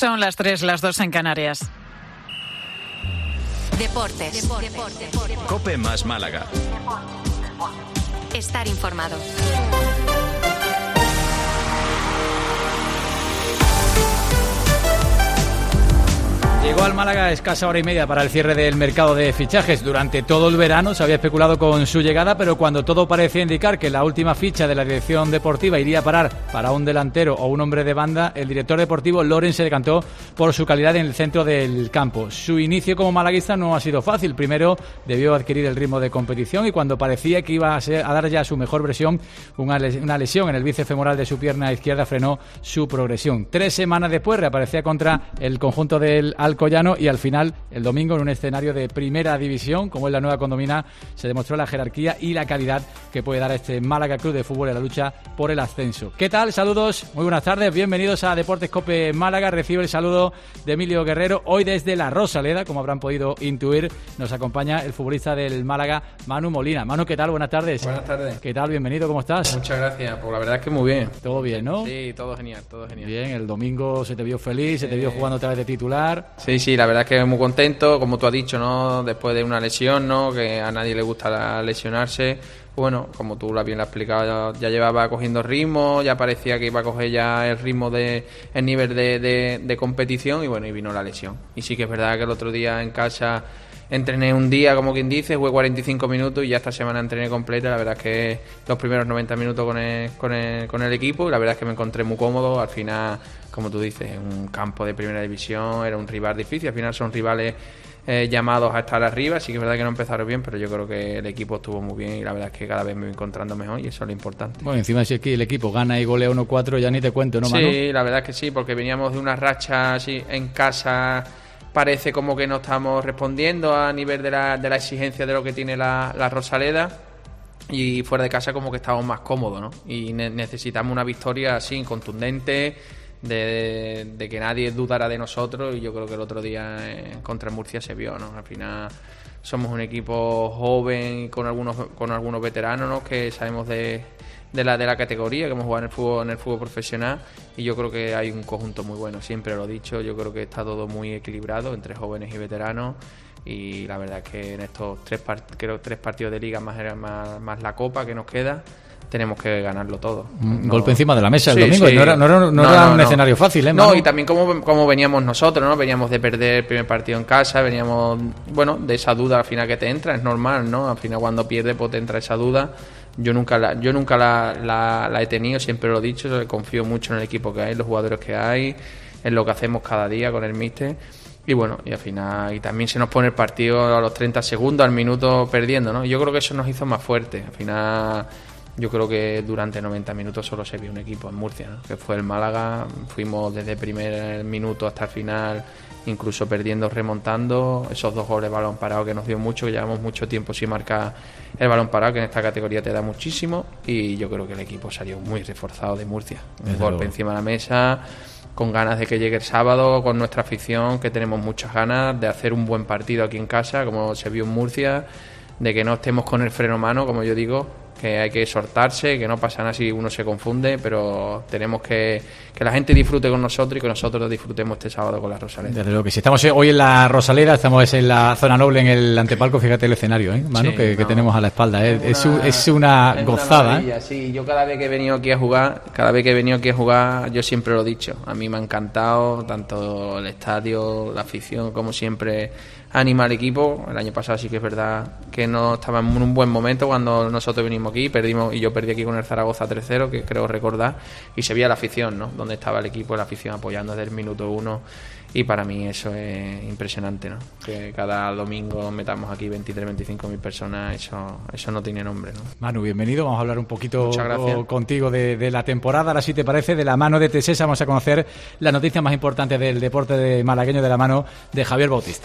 Son las 3, las 2 en Canarias. Deportes. COPE más Málaga. Estar informado. Llegó al Málaga escasa hora y media para el cierre del mercado de fichajes. Durante todo el verano se había especulado con su llegada, pero cuando todo parecía indicar que la última ficha de la dirección deportiva iría a parar para un delantero o un hombre de banda, el director deportivo Loren se decantó por su calidad en el centro del campo. Su inicio como malaguista no ha sido fácil. Primero debió adquirir el ritmo de competición y cuando parecía que iba a dar ya su mejor versión, una lesión en el bíceps femoral de su pierna izquierda frenó su progresión. 3 semanas después reaparecía contra el conjunto del Alcoyano y al final, el domingo, en un escenario de primera división, como es la Nueva Condomina, se demostró la jerarquía y la calidad que puede dar a este Málaga Club de Fútbol en la lucha por el ascenso. ¿Qué tal? Saludos, muy buenas tardes, bienvenidos a Deportes COPE Málaga. Recibe el saludo de Emilio Guerrero. Hoy desde la Rosaleda, como habrán podido intuir, nos acompaña el futbolista del Málaga, Manu Molina. Manu, ¿qué tal? Buenas tardes. Buenas tardes. ¿Qué tal? Bienvenido, ¿cómo estás? Muchas gracias, pues la verdad es que muy bien. ¿Todo bien, no? Sí, todo genial, todo genial. Bien, el domingo se te vio feliz, se te vio jugando otra vez de titular. Sí, la verdad es que muy contento, como tú has dicho, ¿no? Después de una lesión, ¿no? Que a nadie le gusta lesionarse. Bueno, como tú bien lo has explicado, ya llevaba cogiendo ritmo, ya parecía que iba a coger ya el ritmo el nivel de competición y bueno, y vino la lesión. Y sí que es verdad que el otro día en casa entrené un día, como quien dice, jugué 45 minutos y ya esta semana entrené completa. La verdad es que los primeros 90 minutos con el equipo y la verdad es que me encontré muy cómodo. Al final, como tú dices, un campo de primera división, era un rival difícil. Al final son rivales llamados a estar arriba. Sí que es verdad que no empezaron bien, pero yo creo que el equipo estuvo muy bien y la verdad es que cada vez me voy encontrando mejor y eso es lo importante. Bueno, encima si aquí el equipo gana y golea 1-4, ya ni te cuento, ¿no, Manu? Sí, la verdad es que sí, porque veníamos de una racha así en casa. Parece como que no estamos respondiendo a nivel de la exigencia de lo que tiene la Rosaleda y fuera de casa como que estamos más cómodos, ¿no? Y necesitamos una victoria así, contundente, de que nadie dudara de nosotros y yo creo que el otro día contra Murcia se vio, ¿no? Al final somos un equipo joven y con algunos veteranos, ¿no? Que sabemos de la categoría, que hemos jugado en el fútbol profesional y yo creo que hay un conjunto muy bueno, siempre lo he dicho, yo creo que está todo muy equilibrado entre jóvenes y veteranos y la verdad es que en estos 3 partidos de liga más la copa que nos queda tenemos que ganarlo todo. Golpe encima de la mesa el domingo. Sí. No era un escenario fácil, ¿eh? No, y también como veníamos nosotros, ¿no? Veníamos de perder el primer partido en casa, veníamos, bueno, de esa duda al final que te entra, es normal, ¿no? Al final cuando pierdes pues te entra esa duda. Yo nunca la he tenido, siempre lo he dicho, confío mucho en el equipo que hay, en los jugadores que hay, en lo que hacemos cada día con el míster. Y bueno, y al final, y también se nos pone el partido a los 30 segundos, al minuto perdiendo, ¿no? Yo creo que eso nos hizo más fuertes. Al final, yo creo que durante 90 minutos solo se vio un equipo en Murcia, ¿no? Que fue el Málaga. Fuimos desde el primer minuto hasta el final, incluso perdiendo, remontando. Esos 2 goles de balón parado que nos dio mucho, que llevamos mucho tiempo sin marcar el balón parado, que en esta categoría te da muchísimo. Y yo creo que el equipo salió muy reforzado de Murcia. Un golpe encima de la mesa, con ganas de que llegue el sábado, con nuestra afición, que tenemos muchas ganas de hacer un buen partido aquí en casa, como se vio en Murcia, de que no estemos con el freno mano, como yo digo, que hay que soltarse, que no pasa nada si uno se confunde, pero tenemos que la gente disfrute con nosotros y que nosotros disfrutemos este sábado con la Rosaleda. Desde luego que si estamos hoy en la Rosaleda, estamos en la zona noble, en el antepalco, fíjate el escenario, Manu, sí, que tenemos a la espalda, es una gozada. Maravilla, sí, yo cada vez que he venido aquí a jugar, yo siempre lo he dicho, a mí me ha encantado tanto el estadio, la afición, como siempre anima al equipo. El año pasado sí que es verdad que no estaba en un buen momento cuando nosotros vinimos aquí, perdimos, y yo perdí aquí con el Zaragoza 3-0, que creo recordar, y se veía la afición, ¿no? Donde estaba el equipo, la afición apoyando desde el minuto 1, y para mí eso es impresionante, ¿no? Que cada domingo metamos aquí 23-25 mil personas, eso no tiene nombre, ¿no? Manu, bienvenido, vamos a hablar un poquito contigo de la temporada. Ahora, si te parece, de la mano de Tesesa vamos a conocer la noticia más importante del deporte de malagueño, de la mano de Javier Bautista.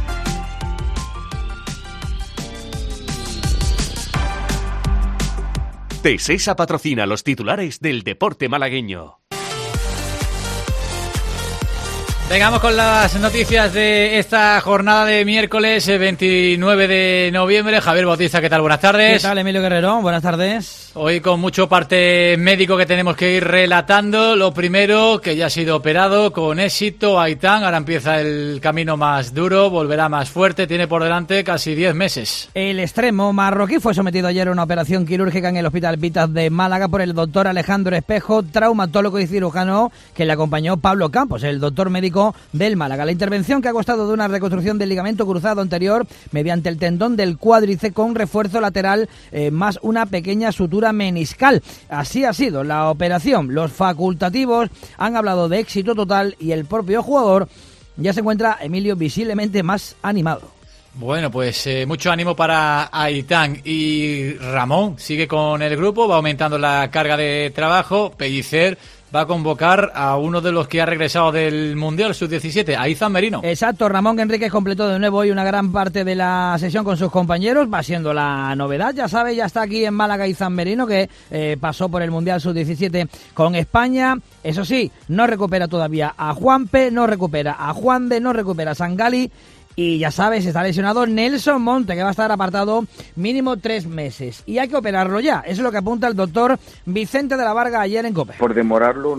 Tesesa patrocina los titulares del deporte malagueño. Vengamos con las noticias de esta jornada de miércoles 29 de noviembre. Javier Bautista, ¿qué tal? Buenas tardes. ¿Qué tal, Emilio Guerrero? Buenas tardes. Hoy con mucho parte médico que tenemos que ir relatando. Lo primero, que ya ha sido operado con éxito Aitán. Ahora empieza el camino más duro, volverá más fuerte. Tiene por delante casi 10 meses. El extremo marroquí fue sometido ayer a una operación quirúrgica en el Hospital Vitas de Málaga por el doctor Alejandro Espejo, traumatólogo y cirujano, que le acompañó Pablo Campos, el doctor médico del Málaga. La intervención, que ha costado de una reconstrucción del ligamento cruzado anterior mediante el tendón del cuádriceps con refuerzo lateral más una pequeña sutura meniscal. Así ha sido la operación. Los facultativos han hablado de éxito total y el propio jugador ya se encuentra, Emilio, visiblemente más animado. Bueno, pues mucho ánimo para Aitán. Y Ramón sigue con el grupo, va aumentando la carga de trabajo. Pellicer va a convocar a uno de los que ha regresado del Mundial Sub-17, a Izan Merino. Exacto, Ramón Enríquez completó de nuevo hoy una gran parte de la sesión con sus compañeros, va siendo la novedad, ya sabe, ya está aquí en Málaga Izan Merino, que pasó por el Mundial Sub-17 con España. Eso sí, no recupera todavía a Juanpe, no recupera a Juande, no recupera a Sangali. Y ya sabes, está lesionado Nelson Monte, que va a estar apartado mínimo 3 meses. Y hay que operarlo ya. Eso es lo que apunta el doctor Vicente de la Varga ayer en COPE. Por demorarlo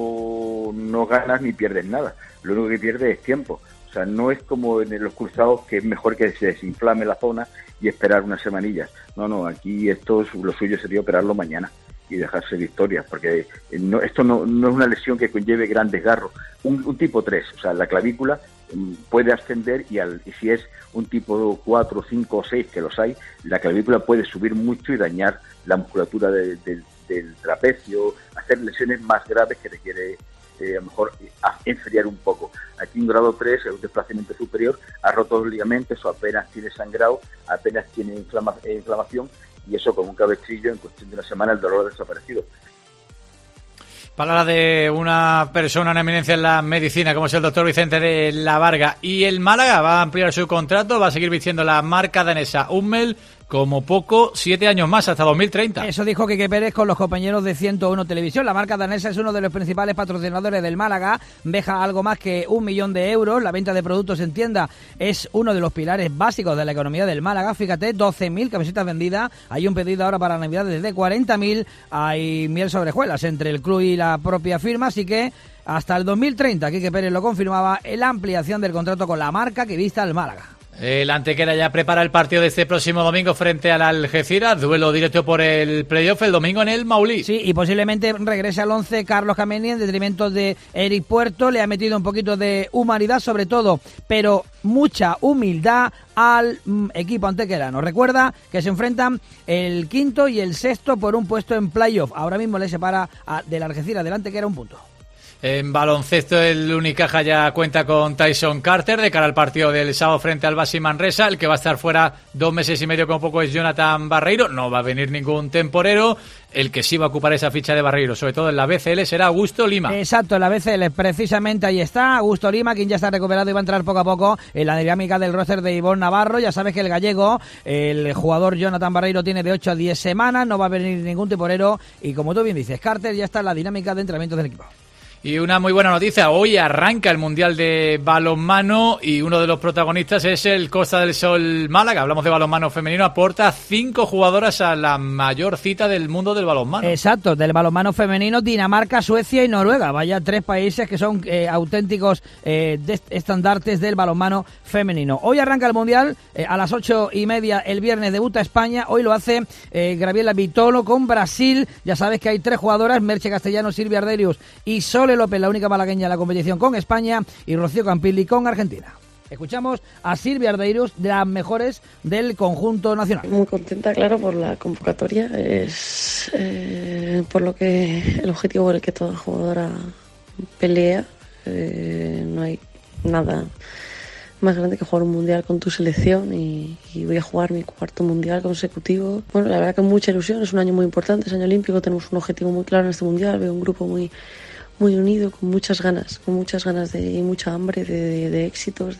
no ganas ni pierdes nada. Lo único que pierdes es tiempo. O sea, no es como en los cruzados, que es mejor que se desinflame la zona y esperar unas semanillas. No, aquí lo suyo sería operarlo mañana y dejarse victorias, porque esto no es una lesión que conlleve gran desgarro. Un tipo 3, o sea, la clavícula puede ascender y si es un tipo 4, 5 o 6, que los hay, la clavícula puede subir mucho y dañar la musculatura del trapecio, hacer lesiones más graves que requiere a lo mejor enfriar un poco. Aquí un grado 3 es un desplazamiento superior, ha roto los ligamentos o apenas tiene sangrado, apenas tiene inflamación, y eso con un cabestrillo en cuestión de una semana el dolor ha desaparecido. Palabra de una persona, una eminencia en la medicina, como es el doctor Vicente de la Varga. Y el Málaga va a ampliar su contrato, va a seguir vistiendo la marca danesa Hummel, como poco 7 años más, hasta 2030. Eso dijo Quique Pérez con los compañeros de 101 Televisión. La marca danesa es uno de los principales patrocinadores del Málaga, deja algo más que 1 millón de euros. La venta de productos en tienda es uno de los pilares básicos de la economía del Málaga. Fíjate, 12.000 camisetas vendidas. Hay un pedido ahora para Navidades de 40.000. Hay miel sobre hojuelas entre el club y la propia firma, así que hasta el 2030, Quique Pérez lo confirmaba, la ampliación del contrato con la marca que vista al Málaga. El Antequera ya prepara el partido de este próximo domingo frente al Algeciras, duelo directo por el playoff el domingo en el Maulí. Sí, y posiblemente regrese al 11 Carlos Kameni en detrimento de Eric Puerto. Le ha metido un poquito de humanidad sobre todo, pero mucha humildad al equipo antequerano. Recuerda que se enfrentan el quinto y el sexto por un puesto en playoff. Ahora mismo le separa del Algeciras del Antequera un punto. En baloncesto, el Unicaja ya cuenta con Tyson Carter de cara al partido del sábado frente al Baxi Manresa. El que va a estar fuera 2 meses y medio como poco es Jonathan Barreiro. No va a venir ningún temporero. El que sí va a ocupar esa ficha de Barreiro, sobre todo en la BCL, será Augusto Lima. Exacto, en la BCL, precisamente ahí está Augusto Lima, quien ya está recuperado y va a entrar poco a poco en la dinámica del roster de Ivonne Navarro. Ya sabes que el gallego, el jugador Jonathan Barreiro, tiene de 8 a 10 semanas, no va a venir ningún temporero. Y como tú bien dices, Carter ya está en la dinámica de entrenamiento del equipo. Y una muy buena noticia, hoy arranca el Mundial de Balonmano y uno de los protagonistas es el Costa del Sol Málaga. Hablamos de balonmano femenino, aporta 5 jugadoras a la mayor cita del mundo del balonmano. Exacto, del balonmano femenino, Dinamarca, Suecia y Noruega. Vaya 3 países que son auténticos estandartes del balonmano femenino. Hoy arranca el Mundial, a las 8:30 el viernes debuta España. Hoy lo hace Gabriela Vitolo con Brasil. Ya sabes que hay 3 jugadoras, Merche Castellano, Silvia Arderius y Sole López, la única malagueña en la competición con España, y Rocío Campilli con Argentina. Escuchamos a Silvia Ardeiros, de las mejores del conjunto nacional. Muy contenta, claro, por la convocatoria. Es por lo que el objetivo por el que toda jugadora pelea. No hay nada más grande que jugar un mundial con tu selección y voy a jugar mi 4º mundial consecutivo. Bueno, la verdad que mucha ilusión, es un año muy importante, es año olímpico, tenemos un objetivo muy claro en este mundial, veo un grupo muy unido, con muchas ganas y mucha hambre de éxitos.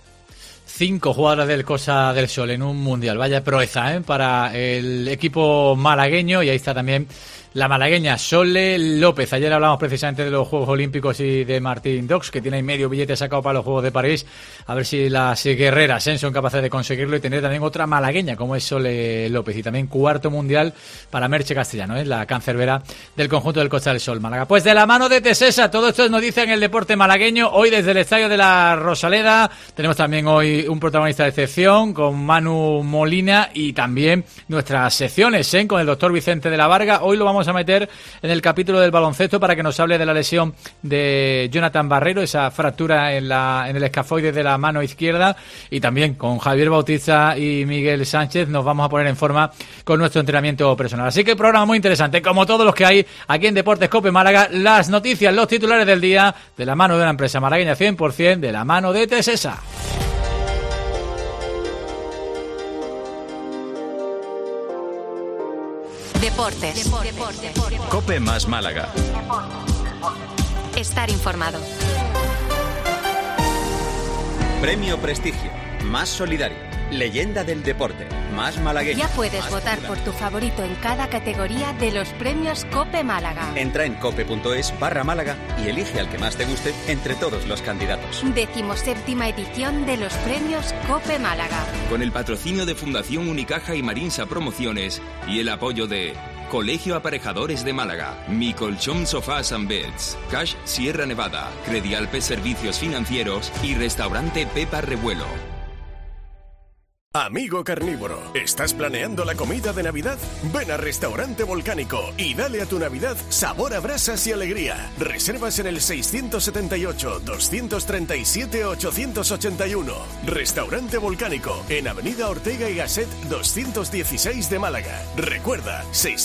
5 jugadoras del Costa del Sol en un mundial, vaya proeza para el equipo malagueño, y ahí está también la malagueña Sole López. Ayer hablamos precisamente de los Juegos Olímpicos y de Martín Dox, que tiene medio billete sacado para los Juegos de París. A ver si las guerreras son capaces de conseguirlo y tener también otra malagueña como es Sole López. Y también cuarto mundial para Merche Castellano, la cancerbera del conjunto del Costa del Sol Málaga. Pues de la mano de Tesesa, todo esto es noticia en el deporte malagueño. Hoy desde el estadio de la Rosaleda tenemos también hoy un protagonista de excepción con Manu Molina y también nuestras secciones con el doctor Vicente de la Varga. Hoy lo vamos a meter en el capítulo del baloncesto para que nos hable de la lesión de Jonathan Barrero, esa fractura en el escafoide de la mano izquierda, y también con Javier Bautista y Miguel Sánchez nos vamos a poner en forma con nuestro entrenamiento personal. Así que programa muy interesante, como todos los que hay aquí en Deportes COPE Málaga. Las noticias, los titulares del día, de la mano de una empresa malagueña 100%, de la mano de Tesesa. Deportes. COPE más Málaga. Estar informado. Premio Prestigio, más solidario. Leyenda del deporte, más malagueño. Ya puedes más votar popular. por tu favorito en cada categoría de los premios COPE Málaga. Entra en cope.es/Málaga y elige al que más te guste entre todos los candidatos. 17ª edición de los premios COPE Málaga. Con el patrocinio de Fundación Unicaja y Marinsa Promociones y el apoyo de Colegio Aparejadores de Málaga, Mi Colchón Sofás and Beds, Cash Sierra Nevada, Credialpe Servicios Financieros y Restaurante Pepa Revuelo. Amigo carnívoro, ¿estás planeando la comida de Navidad? Ven a Restaurante Volcánico y dale a tu Navidad sabor a brasas y alegría. Reservas en el 678-237-881. Restaurante Volcánico, en Avenida Ortega y Gasset 216 de Málaga. Recuerda,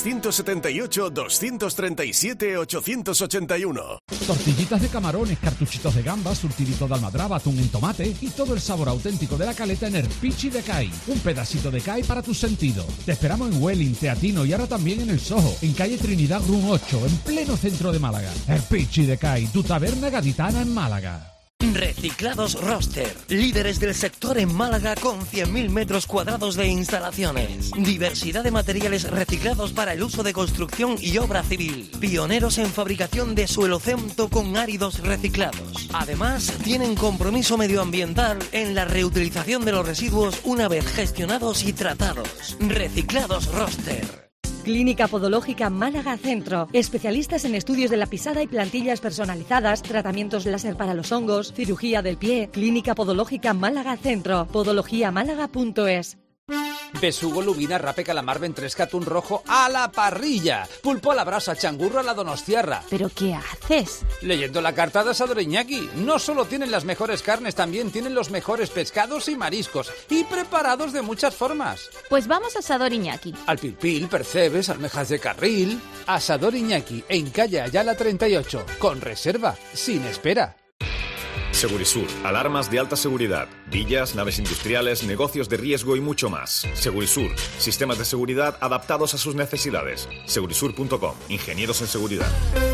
678-237-881. Tortillitas de camarones, cartuchitos de gambas, surtidito de almadraba, atún en tomate y todo el sabor auténtico de la caleta en el Pichi de CAI. Un pedacito de CAI para tus sentidos. Te esperamos en Welling, Teatino y ahora también en El Soho, en calle Trinidad Run 8, en pleno centro de Málaga. El Pichi de CAI, tu taberna gaditana en Málaga. Reciclados Roster, líderes del sector en Málaga con 100.000 metros cuadrados de instalaciones. Diversidad de materiales reciclados para el uso de construcción y obra civil. Pioneros en fabricación de suelo cemento con áridos reciclados. Además, tienen compromiso medioambiental en la reutilización de los residuos una vez gestionados y tratados. Reciclados Roster. Clínica Podológica Málaga Centro. Especialistas en estudios de la pisada y plantillas personalizadas, tratamientos láser para los hongos, cirugía del pie. Clínica Podológica Málaga Centro. podologiamálaga.es. Besugo, lubina, rape, calamar, ventresca, atún rojo a la parrilla. Pulpo a la brasa, changurro a la donostiarra. ¿Pero qué haces? Leyendo la carta de Asador Iñaki. No solo tienen las mejores carnes, también tienen los mejores pescados y mariscos. Y preparados de muchas formas. Pues vamos a Asador Iñaki. Al pilpil, percebes, almejas de carril. Asador Iñaki, en calle Ayala 38. Con reserva, sin espera. Segurisur, alarmas de alta seguridad, villas, naves industriales, negocios de riesgo y mucho más. Segurisur, sistemas de seguridad adaptados a sus necesidades. Segurisur.com, ingenieros en seguridad.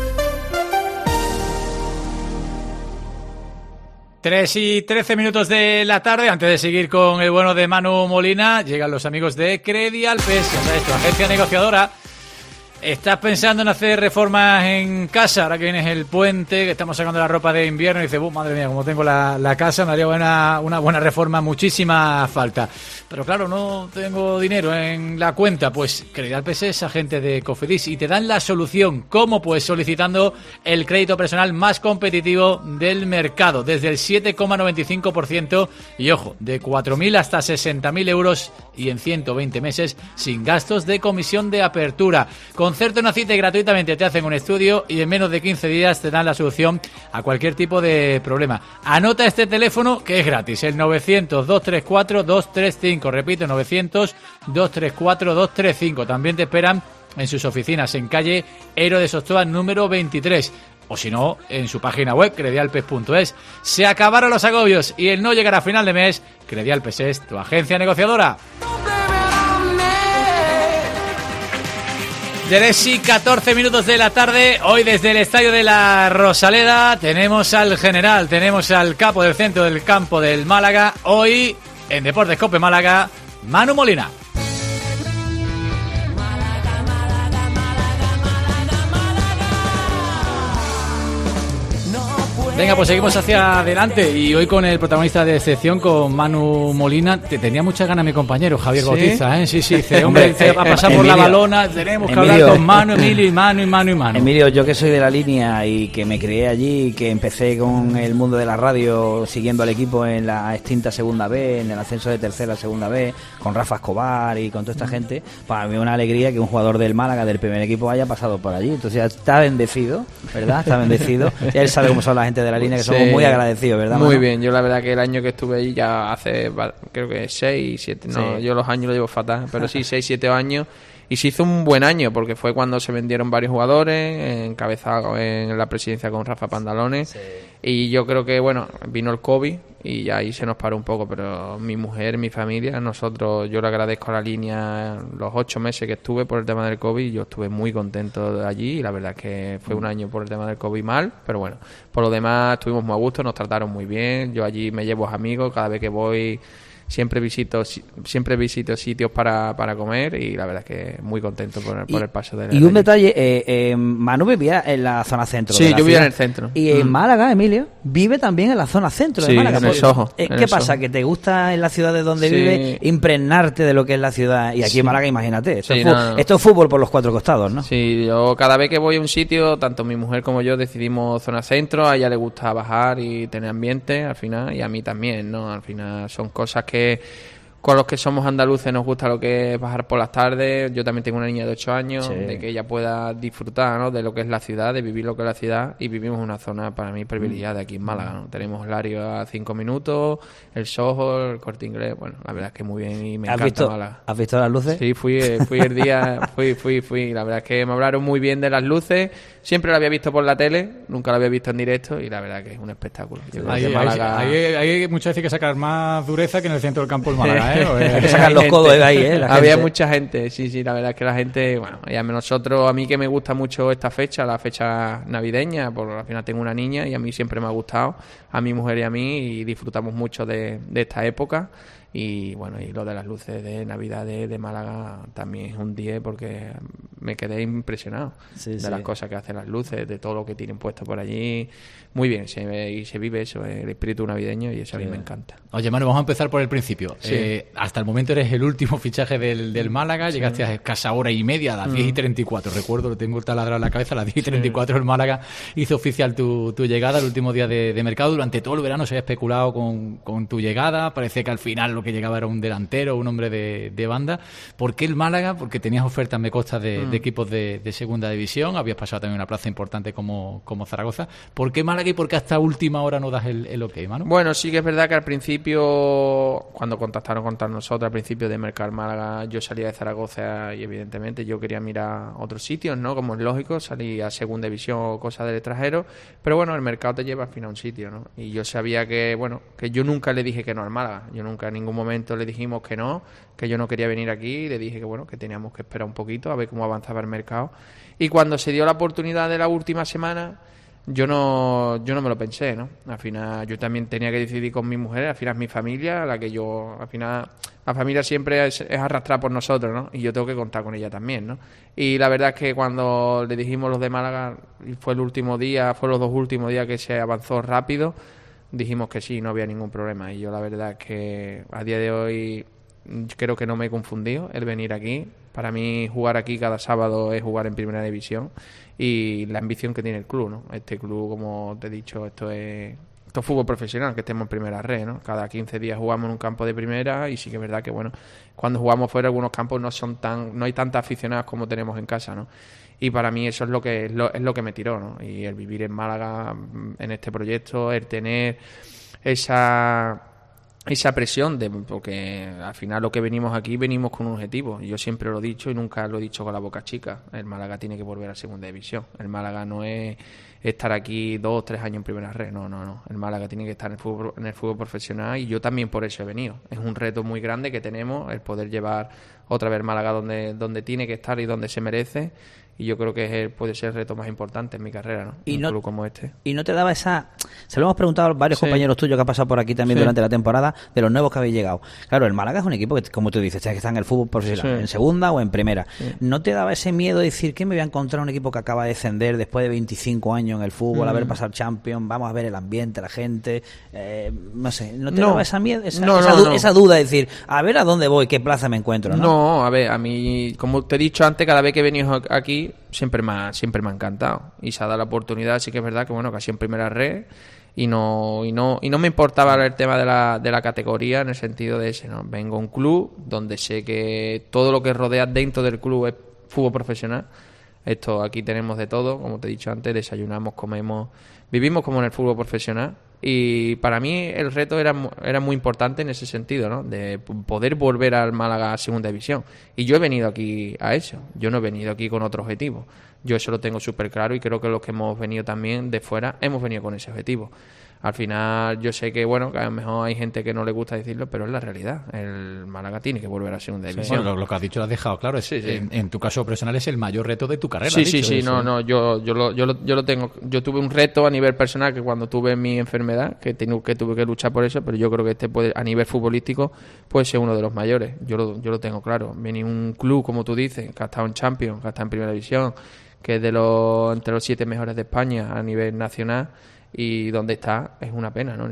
3:13 de la tarde. Antes de seguir con el bueno de Manu Molina, llegan los amigos de Credialpes, ya sabes, tu agencia negociadora. ¿Estás pensando en hacer reformas en casa? Ahora que vienes el puente, que estamos sacando la ropa de invierno y dices, madre mía, como tengo la casa, me haría una buena reforma, muchísima falta. Pero claro, no tengo dinero en la cuenta. Pues Credialpes es agente de Cofidis y te dan la solución. ¿Cómo? Pues solicitando el crédito personal más competitivo del mercado, desde el 7,95% y, ojo, de 4.000 hasta 60.000 euros y en 120 meses sin gastos de comisión de apertura. Concerta una cita y gratuitamente te hacen un estudio y en menos de 15 días te dan la solución a cualquier tipo de problema. Anota este teléfono que es gratis, el 900-234-235. Repito, 900-234-235. También te esperan en sus oficinas en calle Ero de Sostoa número 23. O si no, en su página web, credialpes.es. Se acabaron los agobios y el no llegar a final de mes. Credialpes es tu agencia negociadora. 3:14 de la tarde, hoy desde el estadio de la Rosaleda tenemos al general, tenemos al capo del centro del campo del Málaga, hoy en Deportes COPE Málaga, Manu Molina. Venga, pues seguimos hacia adelante y hoy con el protagonista de excepción, con Manu Molina. Tenía muchas ganas mi compañero Javier Bautiza, ¿eh? Sí, hombre, va a pasar por la balona, tenemos que hablar con Manu, Emilio y Manu. Emilio, yo que soy de la línea y que me crié allí, que empecé con el mundo de la radio siguiendo al equipo en la extinta segunda B, en el ascenso de tercera a segunda B, con Rafa Escobar y con toda esta gente, para mí es una alegría que un jugador del Málaga, del primer equipo, haya pasado por allí. Entonces ya está bendecido, ¿verdad? Está bendecido. Ya él sabe cómo son la gente de la línea, que somos muy agradecidos, ¿verdad, Manu? Muy bien, yo la verdad que el año que estuve allí ya hace, creo que 6, 7, no, sí. Yo los años los llevo fatal, pero sí, 6, 7 años, y se hizo un buen año, porque fue cuando se vendieron varios jugadores, encabezado en la presidencia con Rafa Pantalones, sí. Y yo creo que, bueno, vino el COVID, y ya ahí se nos paró un poco, pero mi mujer, mi familia, nosotros, yo le agradezco a la línea los 8 meses que estuve por el tema del COVID, yo estuve muy contento de allí, y la verdad es que fue un año por el tema del COVID mal, pero bueno, por lo demás estuvimos muy a gusto, nos trataron muy bien, yo allí me llevo amigos, cada vez que voy siempre visito sitios para comer, y la verdad es que muy contento por el paso de y un detalle, Manu vivía en la zona centro. Sí, yo vivía en el centro. Y en Málaga, Emilio, vive también en la zona centro de Málaga. En el Soho. ¿Qué pasa? ¿Que te gusta en la ciudad de donde vive impregnarte de lo que es la ciudad? Y aquí en Málaga, imagínate, esto es fútbol por los 4 costados, ¿no? Sí, yo cada vez que voy a un sitio, tanto mi mujer como yo decidimos zona centro, a ella le gusta bajar y tener ambiente al final, y a mí también, ¿no? Al final son cosas que con los que somos andaluces nos gusta lo que es bajar por las tardes. Yo también tengo una niña de 8 años, de que ella pueda disfrutar, ¿no?, de lo que es la ciudad, de vivir lo que es la ciudad, y vivimos en una zona para mí privilegiada aquí en Málaga, ¿no? Tenemos Lario a 5 minutos, el Soho, el Corte Inglés, bueno, la verdad es que muy bien y me encanta Málaga. ¿Has visto las luces? Sí, fui el día, fui, la verdad es que me hablaron muy bien de las luces, siempre la había visto por la tele, nunca la había visto en directo, y la verdad que es un espectáculo. Hay muchas veces que sacar más dureza que en el centro del campo del Málaga. Hay que sacar los codos de ahí, había mucha gente, sí, la verdad es que la gente, bueno, y a nosotros, a mí que me gusta mucho esta fecha, la fecha navideña, porque al final tengo una niña y a mí siempre me ha gustado, a mi mujer y a mí, y disfrutamos mucho de esta época. Y bueno, y lo de las luces de Navidad de Málaga también es un 10, porque me quedé impresionado de las cosas que hacen las luces, de todo lo que tienen puesto por allí. Muy bien, se vive eso, el espíritu navideño, y eso a mí me encanta. Oye, Manu, vamos a empezar por el principio. Sí. Hasta el momento eres el último fichaje del Málaga, llegaste a escasa hora y media, a las 10:34, recuerdo, lo tengo taladrado en la cabeza, a las 10:34 el Málaga hizo oficial tu llegada, el último día de mercado. Durante todo el verano se había especulado con tu llegada, parecía que al final lo que llegaba era un delantero, un hombre de banda. ¿Por qué el Málaga? Porque tenías ofertas, me consta, de equipos de segunda división, habías pasado también una plaza importante como Zaragoza. ¿Por qué Málaga y por qué hasta última hora no das el ok, Manu? Bueno, sí que es verdad que al principio, cuando contactaron con nosotros, al principio de Mercar Málaga, yo salía de Zaragoza y evidentemente yo quería mirar otros sitios, ¿no? Como es lógico, salí a segunda división o cosas del extranjero, pero bueno, el mercado te lleva al final a un sitio, ¿no? Y yo sabía que, bueno, que yo nunca le dije que no al Málaga, yo nunca en ningún momento le dijimos que no, que yo no quería venir aquí, le dije que bueno, que teníamos que esperar un poquito a ver cómo avanzaba el mercado, y cuando se dio la oportunidad de la última semana, yo no me lo pensé, ¿no? Al final yo también tenía que decidir con mi mujer, al final es mi familia, la que yo, al final la familia siempre es arrastrada por nosotros, ¿no? Y yo tengo que contar con ella también, ¿no? Y la verdad es que cuando le dijimos los de Málaga, y fue el último día, fue los 2 últimos días que se avanzó rápido, dijimos que sí, no había ningún problema. Y yo la verdad es que a día de hoy creo que no me he confundido el venir aquí. Para mí jugar aquí cada sábado es jugar en primera división, y la ambición que tiene el club, ¿no? Este club, como te he dicho, esto es fútbol profesional, que estemos en primera red, ¿no? Cada 15 días jugamos en un campo de primera, y sí que es verdad que bueno, cuando jugamos fuera algunos campos no hay tantas aficionadas como tenemos en casa, ¿no? Y para mí eso es lo que me tiró, ¿no? Y el vivir en Málaga, en este proyecto, el tener esa presión, porque al final lo que venimos aquí, venimos con un objetivo. Yo siempre lo he dicho y nunca lo he dicho con la boca chica. El Málaga tiene que volver a segunda división. El Málaga no es estar aquí 2 o 3 años en primera red. No. El Málaga tiene que estar en el fútbol profesional, y yo también por eso he venido. Es un reto muy grande que tenemos, el poder llevar otra vez Málaga donde tiene que estar y donde se merece. Y yo creo que puede ser el reto más importante en mi carrera, ¿no? Un club como este. Y no te daba esa... Se lo hemos preguntado a varios compañeros tuyos que han pasado por aquí también durante la temporada, de los nuevos que habéis llegado. Claro, el Málaga es un equipo que, como tú dices, que está en el fútbol profesional, en segunda o en primera. ¿No te daba ese miedo de decir que me voy a encontrar un equipo que acaba de descender después de 25 años años en el fútbol, haber pasado Champions, vamos a ver el ambiente, la gente, no sé, ¿no te daba esa miedo, esa duda de decir, a ver a dónde voy, qué plaza me encuentro? No, a ver, a mí, como te he dicho antes, cada vez que he venido aquí siempre me ha encantado y se ha dado la oportunidad. Sí que es verdad que bueno, casi en primera red y no me importaba el tema de la categoría, en el sentido de ese, ¿no? Vengo a un club donde sé que todo lo que rodea dentro del club es fútbol profesional. Esto, aquí tenemos de todo, como te he dicho antes, desayunamos, comemos, vivimos como en el fútbol profesional. Y para mí el reto era muy importante en ese sentido, ¿no? De poder volver al Málaga a segunda división. Y yo he venido aquí a eso, yo no he venido aquí con otro objetivo. Yo eso lo tengo súper claro y creo que los que hemos venido también de fuera hemos venido con ese objetivo. Al final yo sé que bueno, que a lo mejor hay gente que no le gusta decirlo, pero es la realidad. El Málaga tiene que volver a segunda división. Bueno, lo que has dicho lo has dejado claro. En tu caso personal es el mayor reto de tu carrera. Sí, no, yo lo tengo. Yo tuve un reto a nivel personal que cuando tuve mi enfermedad, que tuve que luchar por eso, pero yo creo que este puede, a nivel futbolístico, puede ser uno de los mayores. Yo lo tengo claro. Venir un club, como tú dices, que ha estado en Champions, que ha estado en Primera División, que es entre los 7 mejores de España a nivel nacional, y donde está es una pena, ¿no?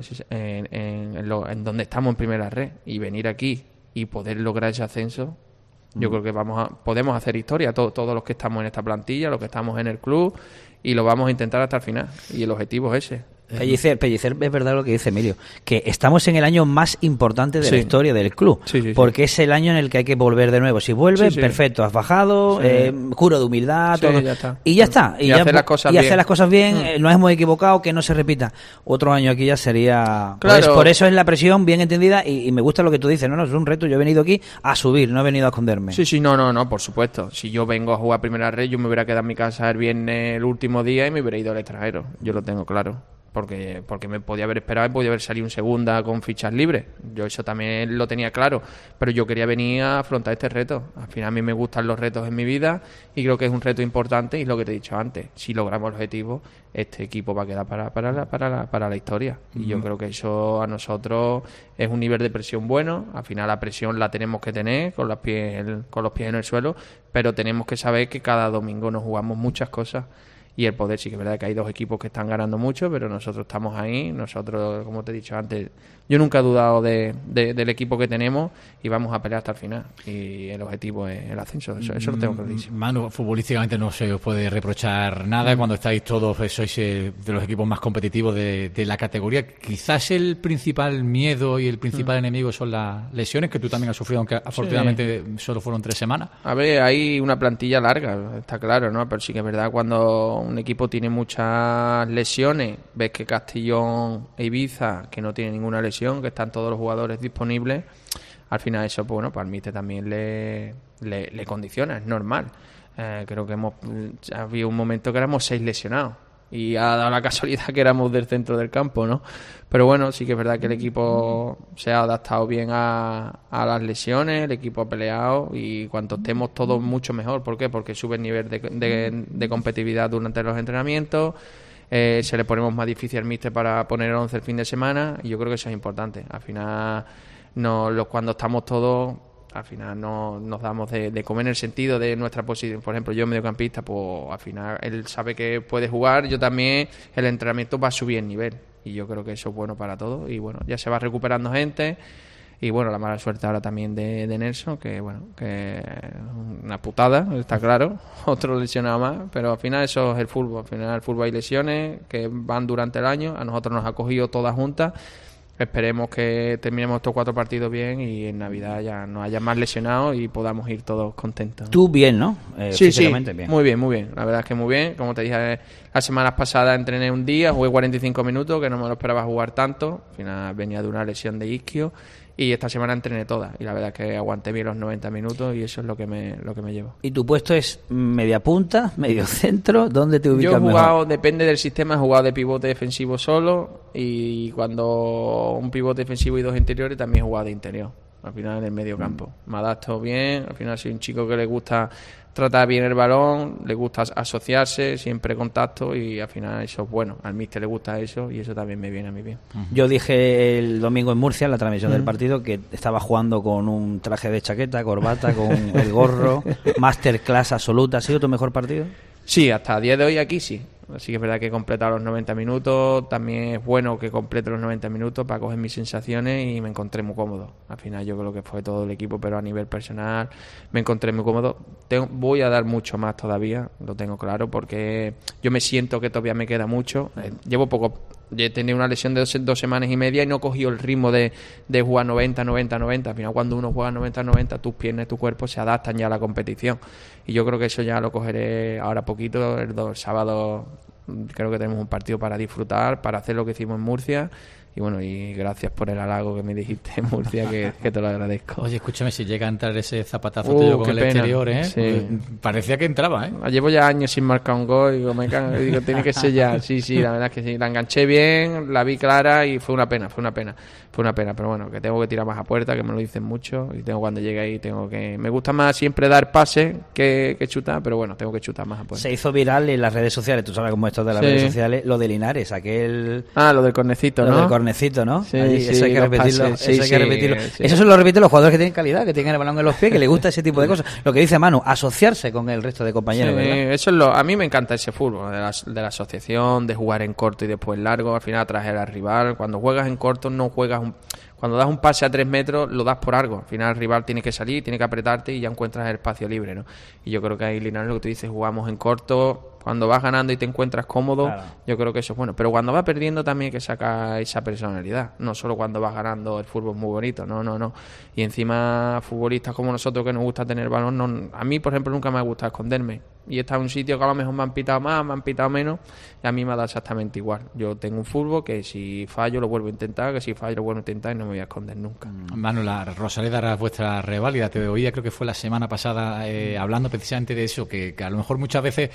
En donde estamos en primera red, y venir aquí y poder lograr ese ascenso, yo creo que podemos hacer historia, todos los que estamos en esta plantilla, los que estamos en el club, y lo vamos a intentar hasta el final, y el objetivo es ese. Pellicer, es verdad lo que dice Emilio, que estamos en el año más importante de la historia del club, porque es el año en el que hay que volver de nuevo. Si vuelves, perfecto, has bajado, curo de humildad, todo, ya está. Y ya está. Y hacer las cosas bien, nos hemos equivocado, que no se repita. Otro año aquí ya sería... Claro. Pues por eso es la presión bien entendida, y me gusta lo que tú dices, no, es un reto, yo he venido aquí a subir, no he venido a esconderme. No, por supuesto. Si yo vengo a jugar primera red, yo me hubiera quedado en mi casa el viernes el último día y me hubiera ido al extranjero, yo lo tengo claro. Porque me podía haber esperado y podía haber salido en segunda con fichas libres. Yo eso también lo tenía claro, pero yo quería venir a afrontar este reto. Al final a mí me gustan los retos en mi vida y creo que es un reto importante, y es lo que te he dicho antes. Si logramos el objetivo, este equipo va a quedar para la historia. Y yo creo que eso a nosotros es un nivel de presión bueno. Al final la presión la tenemos que tener con los pies en el suelo, pero tenemos que saber que cada domingo nos jugamos muchas cosas. Y el poder, sí que es verdad que hay dos equipos que están ganando mucho, pero nosotros estamos ahí. Nosotros, como te he dicho antes, yo nunca he dudado del equipo que tenemos, y vamos a pelear hasta el final. Y el objetivo es el ascenso, eso lo tengo clarísimo. Manu, futbolísticamente no se os puede reprochar nada cuando estáis todos, sois de los equipos más competitivos de la categoría. Quizás el principal miedo y el principal enemigo son las lesiones, que tú también has sufrido, aunque afortunadamente solo fueron 3 semanas. A ver, hay una plantilla larga, está claro, ¿no? Pero sí que es verdad, cuando un equipo tiene muchas lesiones, ves que Castellón e Ibiza, que no tiene ninguna lesión, que están todos los jugadores disponibles, al final eso, pues bueno, para el míster también le condiciona, es normal. Creo que había un momento que éramos 6 lesionados y ha dado la casualidad que éramos del centro del campo, ¿no? Pero bueno, sí que es verdad que el equipo se ha adaptado bien a las lesiones, el equipo ha peleado, y cuanto estemos todos mucho mejor. ¿Por qué? Porque sube el nivel de competitividad durante los entrenamientos, se le ponemos más difícil al míster para poner el 11 el fin de semana, y yo creo que eso es importante. Al final, cuando estamos todos, al final no nos damos de comer en el sentido de nuestra posición. Por ejemplo, yo mediocampista, pues al final él sabe que puede jugar, yo también, el entrenamiento va a subir el nivel, y yo creo que eso es bueno para todos. Y bueno, ya se va recuperando gente, y bueno, la mala suerte ahora también de Nelson, que bueno, que una putada, está claro, otro lesionado más, pero al final eso es el fútbol. Al final el fútbol hay lesiones que van durante el año, a nosotros nos ha cogido todas juntas. Esperemos que terminemos estos 4 partidos bien, y en Navidad ya no haya más lesionados y podamos ir todos contentos. Tú bien, ¿no? Sí, bien. Muy bien. La verdad es que muy bien. Como te dije, las semanas pasadas entrené un día, jugué 45 minutos, que no me lo esperaba jugar tanto. Al final venía de una lesión de isquio, y esta semana entrené todas, y la verdad es que aguanté bien los 90 minutos, y eso es lo que me llevo. ¿Y tu puesto es media punta, medio centro? ¿Dónde te ubicas mejor? Yo he jugado, depende del sistema, he jugado de pivote defensivo solo, y cuando un pivote defensivo y 2 interiores también he jugado de interior, al final en el medio campo. Me adapto bien, al final soy un chico que le gusta tratar bien el balón, le gusta asociarse, siempre contacto, y al final eso es bueno. Al míster le gusta eso, y eso también me viene a mí bien. Yo dije el domingo en Murcia, en la transmisión del partido, que estaba jugando con un traje de chaqueta, corbata, con el gorro, masterclass absoluta. ¿Ha sido tu mejor partido? Sí, hasta el día de hoy aquí sí. Así que es verdad que he completado los 90 minutos. También es bueno que complete los 90 minutos para coger mis sensaciones y me encontré muy cómodo. Al final yo creo que fue todo el equipo, pero a nivel personal me encontré muy cómodo. Voy a dar mucho más todavía, lo tengo claro, porque yo me siento que todavía me queda mucho. Llevo poco. He tenido una lesión de 2 semanas y media y no he cogido el ritmo de jugar 90. Al final, cuando uno juega 90, tus piernas y tu cuerpo se adaptan ya a la competición. Y yo creo que eso ya lo cogeré ahora poquito. El sábado creo que tenemos un partido para disfrutar, para hacer lo que hicimos en Murcia. Y bueno, y gracias por el halago que me dijiste en Murcia, que te lo agradezco. Oye, escúchame, si llega a entrar ese zapatazo tuyo con el pena. exterior, ¿eh? Sí. Parecía que entraba, ¿eh? Llevo ya años sin marcar un gol y digo, tiene que ser ya. Sí, la verdad es que sí. La enganché bien, la vi clara y fue una pena. Pero bueno, que tengo que tirar más a puerta, que me lo dicen mucho. Y cuando llegue ahí me gusta más siempre dar pase que chutar, pero bueno, tengo que chutar más a puerta. Se hizo viral en las redes sociales, tú sabes cómo esto de las redes sociales, lo de Linares, aquel... lo del cornecito, ¿no? Lo del cornecito, ¿no? Sí, eso hay que repetirlo. Pases, hay que repetirlo. Sí. Eso solo lo repiten los jugadores que tienen calidad, que tienen el balón en los pies, que les gusta ese tipo de cosas. Lo que dice Manu, asociarse con el resto de compañeros, ¿verdad? Eso es a mí me encanta ese fútbol, de la asociación, de jugar en corto y después largo, al final atraer al rival. Cuando juegas en corto no juegas cuando das un pase a 3 metros lo das por algo. Al final el rival tiene que salir, tiene que apretarte y ya encuentras el espacio libre, ¿no? Y yo creo que ahí, Linares, lo que tú dices, jugamos en corto. Cuando vas ganando y te encuentras cómodo, claro, yo creo que eso es bueno. Pero cuando vas perdiendo también hay que sacar esa personalidad. No solo cuando vas ganando, el fútbol es muy bonito, no. Y encima, futbolistas como nosotros que nos gusta tener el balón, a mí, por ejemplo, nunca me ha gustado esconderme. Y he estado en un sitio que a lo mejor me han pitado más, me han pitado menos, y a mí me ha dado exactamente igual. Yo tengo un fútbol que si fallo lo vuelvo a intentar, que si fallo lo vuelvo a intentar y no me voy a esconder nunca. Manu, la Rosaleda era vuestra reválida, te oía, creo que fue la semana pasada, hablando precisamente de eso, que a lo mejor muchas veces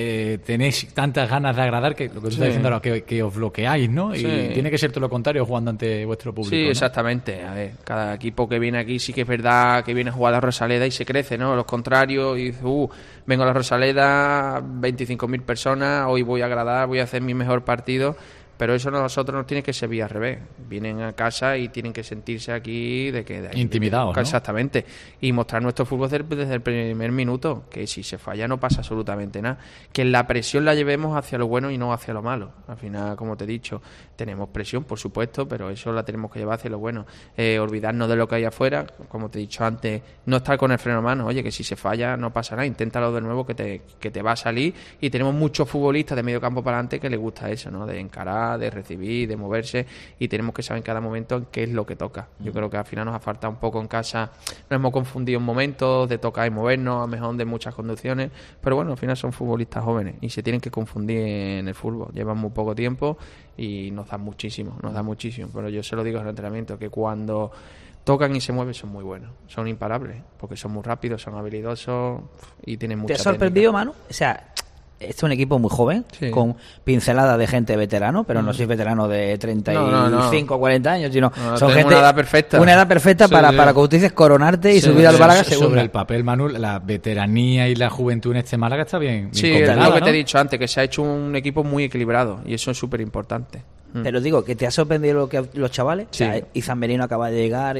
tenéis tantas ganas de agradar que lo que tú estás diciendo ahora, que os bloqueáis, ¿no? Y tiene que ser todo lo contrario jugando ante vuestro público. Sí, ¿no? Exactamente. A ver, cada equipo que viene aquí sí que es verdad que viene a jugar a la Rosaleda y se crece, ¿no? Los contrarios, y dice, vengo a la Rosaleda, 25.000 personas, hoy voy a agradar, voy a hacer mi mejor partido. Pero eso nosotros nos tiene que servir al revés. Vienen a casa y tienen que sentirse aquí de intimidados, ¿no? Exactamente. Y mostrar nuestro fútbol desde el primer minuto. Que si se falla no pasa absolutamente nada. Que la presión la llevemos hacia lo bueno y no hacia lo malo. Al final, como te he dicho, tenemos presión, por supuesto, pero eso la tenemos que llevar hacia lo bueno. Olvidarnos de lo que hay afuera. Como te he dicho antes, no estar con el freno a mano. Oye, que si se falla no pasa nada. Inténtalo de nuevo que te va a salir. Y tenemos muchos futbolistas de medio campo para adelante que les gusta eso, ¿no? De encarar, de recibir, de moverse, y tenemos que saber en cada momento en qué es lo que toca. Yo creo que al final nos ha faltado un poco en casa, nos hemos confundido en momentos de tocar y movernos, a lo mejor de muchas conducciones, pero bueno, al final son futbolistas jóvenes y se tienen que confundir en el fútbol, llevan muy poco tiempo y nos da muchísimo, pero yo se lo digo en el entrenamiento, que cuando tocan y se mueven son muy buenos, son imparables, porque son muy rápidos, son habilidosos y tienen mucha técnica. ¿Te ha sorprendido, Manu? O sea, este es un equipo muy joven, con pinceladas de gente veterano, pero no sois veterano de 35 o 40 años, sino son gente... Una edad perfecta. Una edad perfecta para, como tú dices, coronarte y subir al Málaga segunda. Sobre el papel, Manu, la veteranía y la juventud en este Málaga está bien. Sí, es lo que te he dicho antes, que se ha hecho un equipo muy equilibrado y eso es súper importante. Pero digo, que te ha sorprendido lo que los chavales. Sí. O sea, Izan Merino acaba de llegar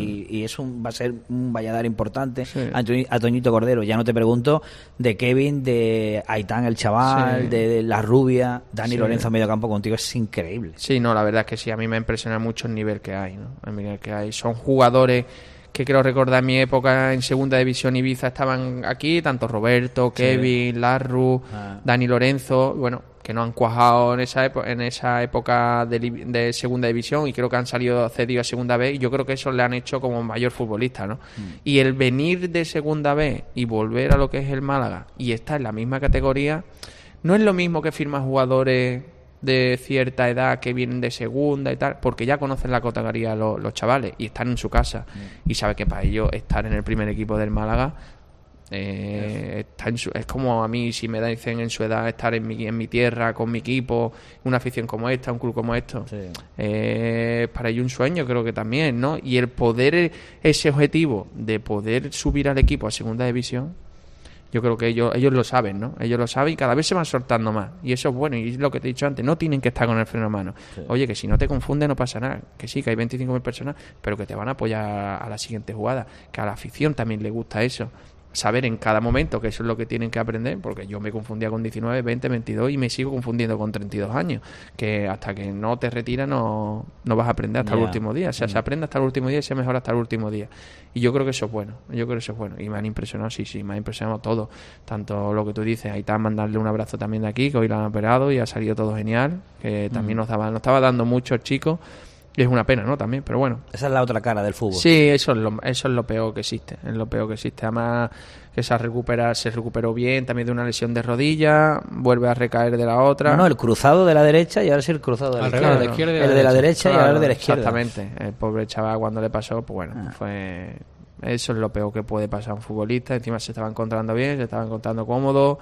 y va a ser un Valladar importante. Sí. A Toñito Cordero, ya no te pregunto de Kevin, de Aitán el chaval, de La Rubia, Dani Lorenzo en medio campo contigo, es increíble. Sí, no, la verdad es que sí, a mí me impresiona mucho el nivel que hay, ¿no? El nivel que hay. Son jugadores que creo recordar en mi época en Segunda División Ibiza estaban aquí, tanto Roberto, Kevin, Larru, Dani Lorenzo, bueno, que no han cuajado en esa época de Segunda División y creo que han salido cedidos a Segunda B y yo creo que eso le han hecho como mayor futbolista, ¿no? Y el venir de Segunda B y volver a lo que es el Málaga y estar en la misma categoría, no es lo mismo que firmar jugadores de cierta edad que vienen de segunda y tal, porque ya conocen la categoría los chavales y están en su casa y saben que para ellos estar en el primer equipo del Málaga es como a mí, si me dicen en su edad estar en mi tierra, con mi equipo, una afición como esta, un club como esto, para ellos un sueño, creo que también, ¿no? Y el poder, ese objetivo de poder subir al equipo a Segunda División, yo creo que ellos lo saben, ¿no? Ellos lo saben y cada vez se van soltando más. Y eso es bueno. Y es lo que te he dicho antes. No tienen que estar con el freno a mano. Sí. Oye, que si no te confunde no pasa nada. Que sí, que hay 25.000 personas, pero que te van a apoyar a la siguiente jugada. Que a la afición también le gusta eso. saber en cada momento que eso es lo que tienen que aprender, porque yo me confundía con 19, 20, 22 y me sigo confundiendo con 32 años, que hasta que no te retiras no vas a aprender hasta el último día. O sea, se aprende hasta el último día y se mejora hasta el último día. Y yo creo que eso es bueno, y me han impresionado, sí, me ha impresionado todo, tanto lo que tú dices, ahí está, mandarle un abrazo también de aquí, que hoy lo han operado y ha salido todo genial, que también nos estaba dando mucho el chico. Y es una pena, ¿no? También, pero bueno. Esa es la otra cara del fútbol. Sí, eso es lo peor que existe. Es lo peor que existe. Además, que se recuperó bien también de una lesión de rodilla, vuelve a recaer de la otra. No, el cruzado de la derecha y ahora sí el cruzado de la izquierda. El de la derecha y ahora el de la izquierda. Exactamente. El pobre chaval cuando le pasó, pues bueno, fue... Eso es lo peor que puede pasar a un futbolista. Encima se estaba encontrando bien, se estaba encontrando cómodo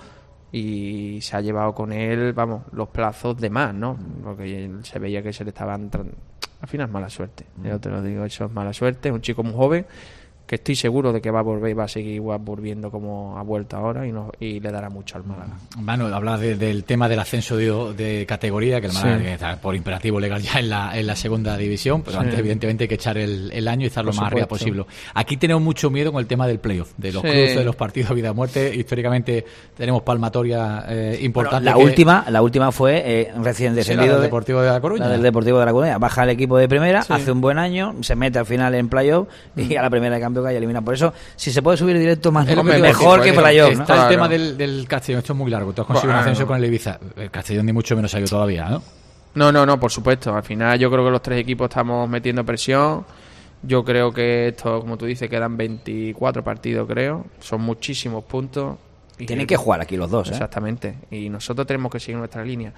y se ha llevado con él, vamos, los plazos de más, ¿no? Porque se veía que se le estaban... Al final es mala suerte, yo te lo digo, eso es mala suerte. Es un chico muy joven que estoy seguro de que va a volver y va a seguir igual volviendo como ha vuelto ahora y le dará mucho al Málaga. Manu, hablabas del tema del ascenso de categoría, que el Málaga está por imperativo legal ya en la segunda división, pero antes evidentemente hay que echar el año y estar lo más arriba posible. Aquí tenemos mucho miedo con el tema del playoff, de los cruces, de los partidos de vida o muerte. Históricamente tenemos palmatoria importante. Bueno, la última fue recién descendido del Deportivo de La Coruña. La del Deportivo de La Coruña. Baja el equipo de primera, hace un buen año, se mete al final en playoff y a la primera de cambio cae elimina. Por eso, si se puede subir directo más mejor que playoff, ¿no? Está el tema del Castellón, esto es muy largo. Tú has conseguido un ascenso con el Ibiza. El Castellón ni mucho menos ha ido todavía, ¿no? No, por supuesto. Al final yo creo que los tres equipos estamos metiendo presión. Yo creo que esto, como tú dices, quedan 24 partidos, creo. Son muchísimos puntos. Y tienen que jugar aquí los dos, Exactamente. Y nosotros tenemos que seguir nuestra línea.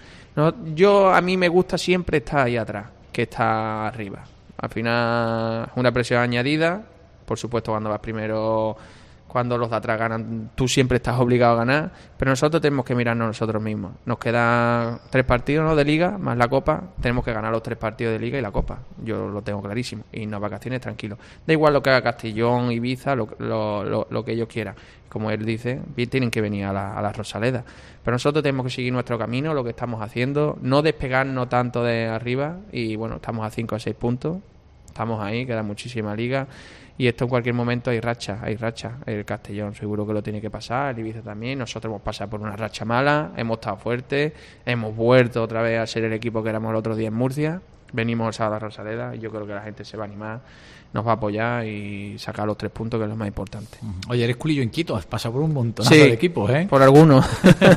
A mí me gusta siempre estar ahí atrás, que está arriba. Al final, una presión añadida. Por supuesto, cuando vas primero, cuando los de atrás ganan, tú siempre estás obligado a ganar, pero nosotros tenemos que mirarnos nosotros mismos. Nos quedan 3 partidos, ¿no?, de Liga, más la Copa. Tenemos que ganar los 3 partidos de Liga y la Copa. Yo lo tengo clarísimo. Y unas vacaciones tranquilos. Da igual lo que haga Castellón, Ibiza, lo que ellos quieran. Como él dice, tienen que venir a la Rosaleda. Pero nosotros tenemos que seguir nuestro camino, lo que estamos haciendo, no despegarnos tanto de arriba. Y bueno, estamos a 5 o 6 puntos. Estamos ahí, queda muchísima Liga. Y esto en cualquier momento hay racha. El Castellón seguro que lo tiene que pasar, el Ibiza también. Nosotros hemos pasado por una racha mala, hemos estado fuertes, hemos vuelto otra vez a ser el equipo que éramos el otro día en Murcia. Venimos el sábado a Rosaleda y yo creo que la gente se va a animar, nos va a apoyar y sacar los 3 puntos, que es lo más importante. Oye, eres culillo inquieto, has pasado por un montonazo de equipos, por algunos.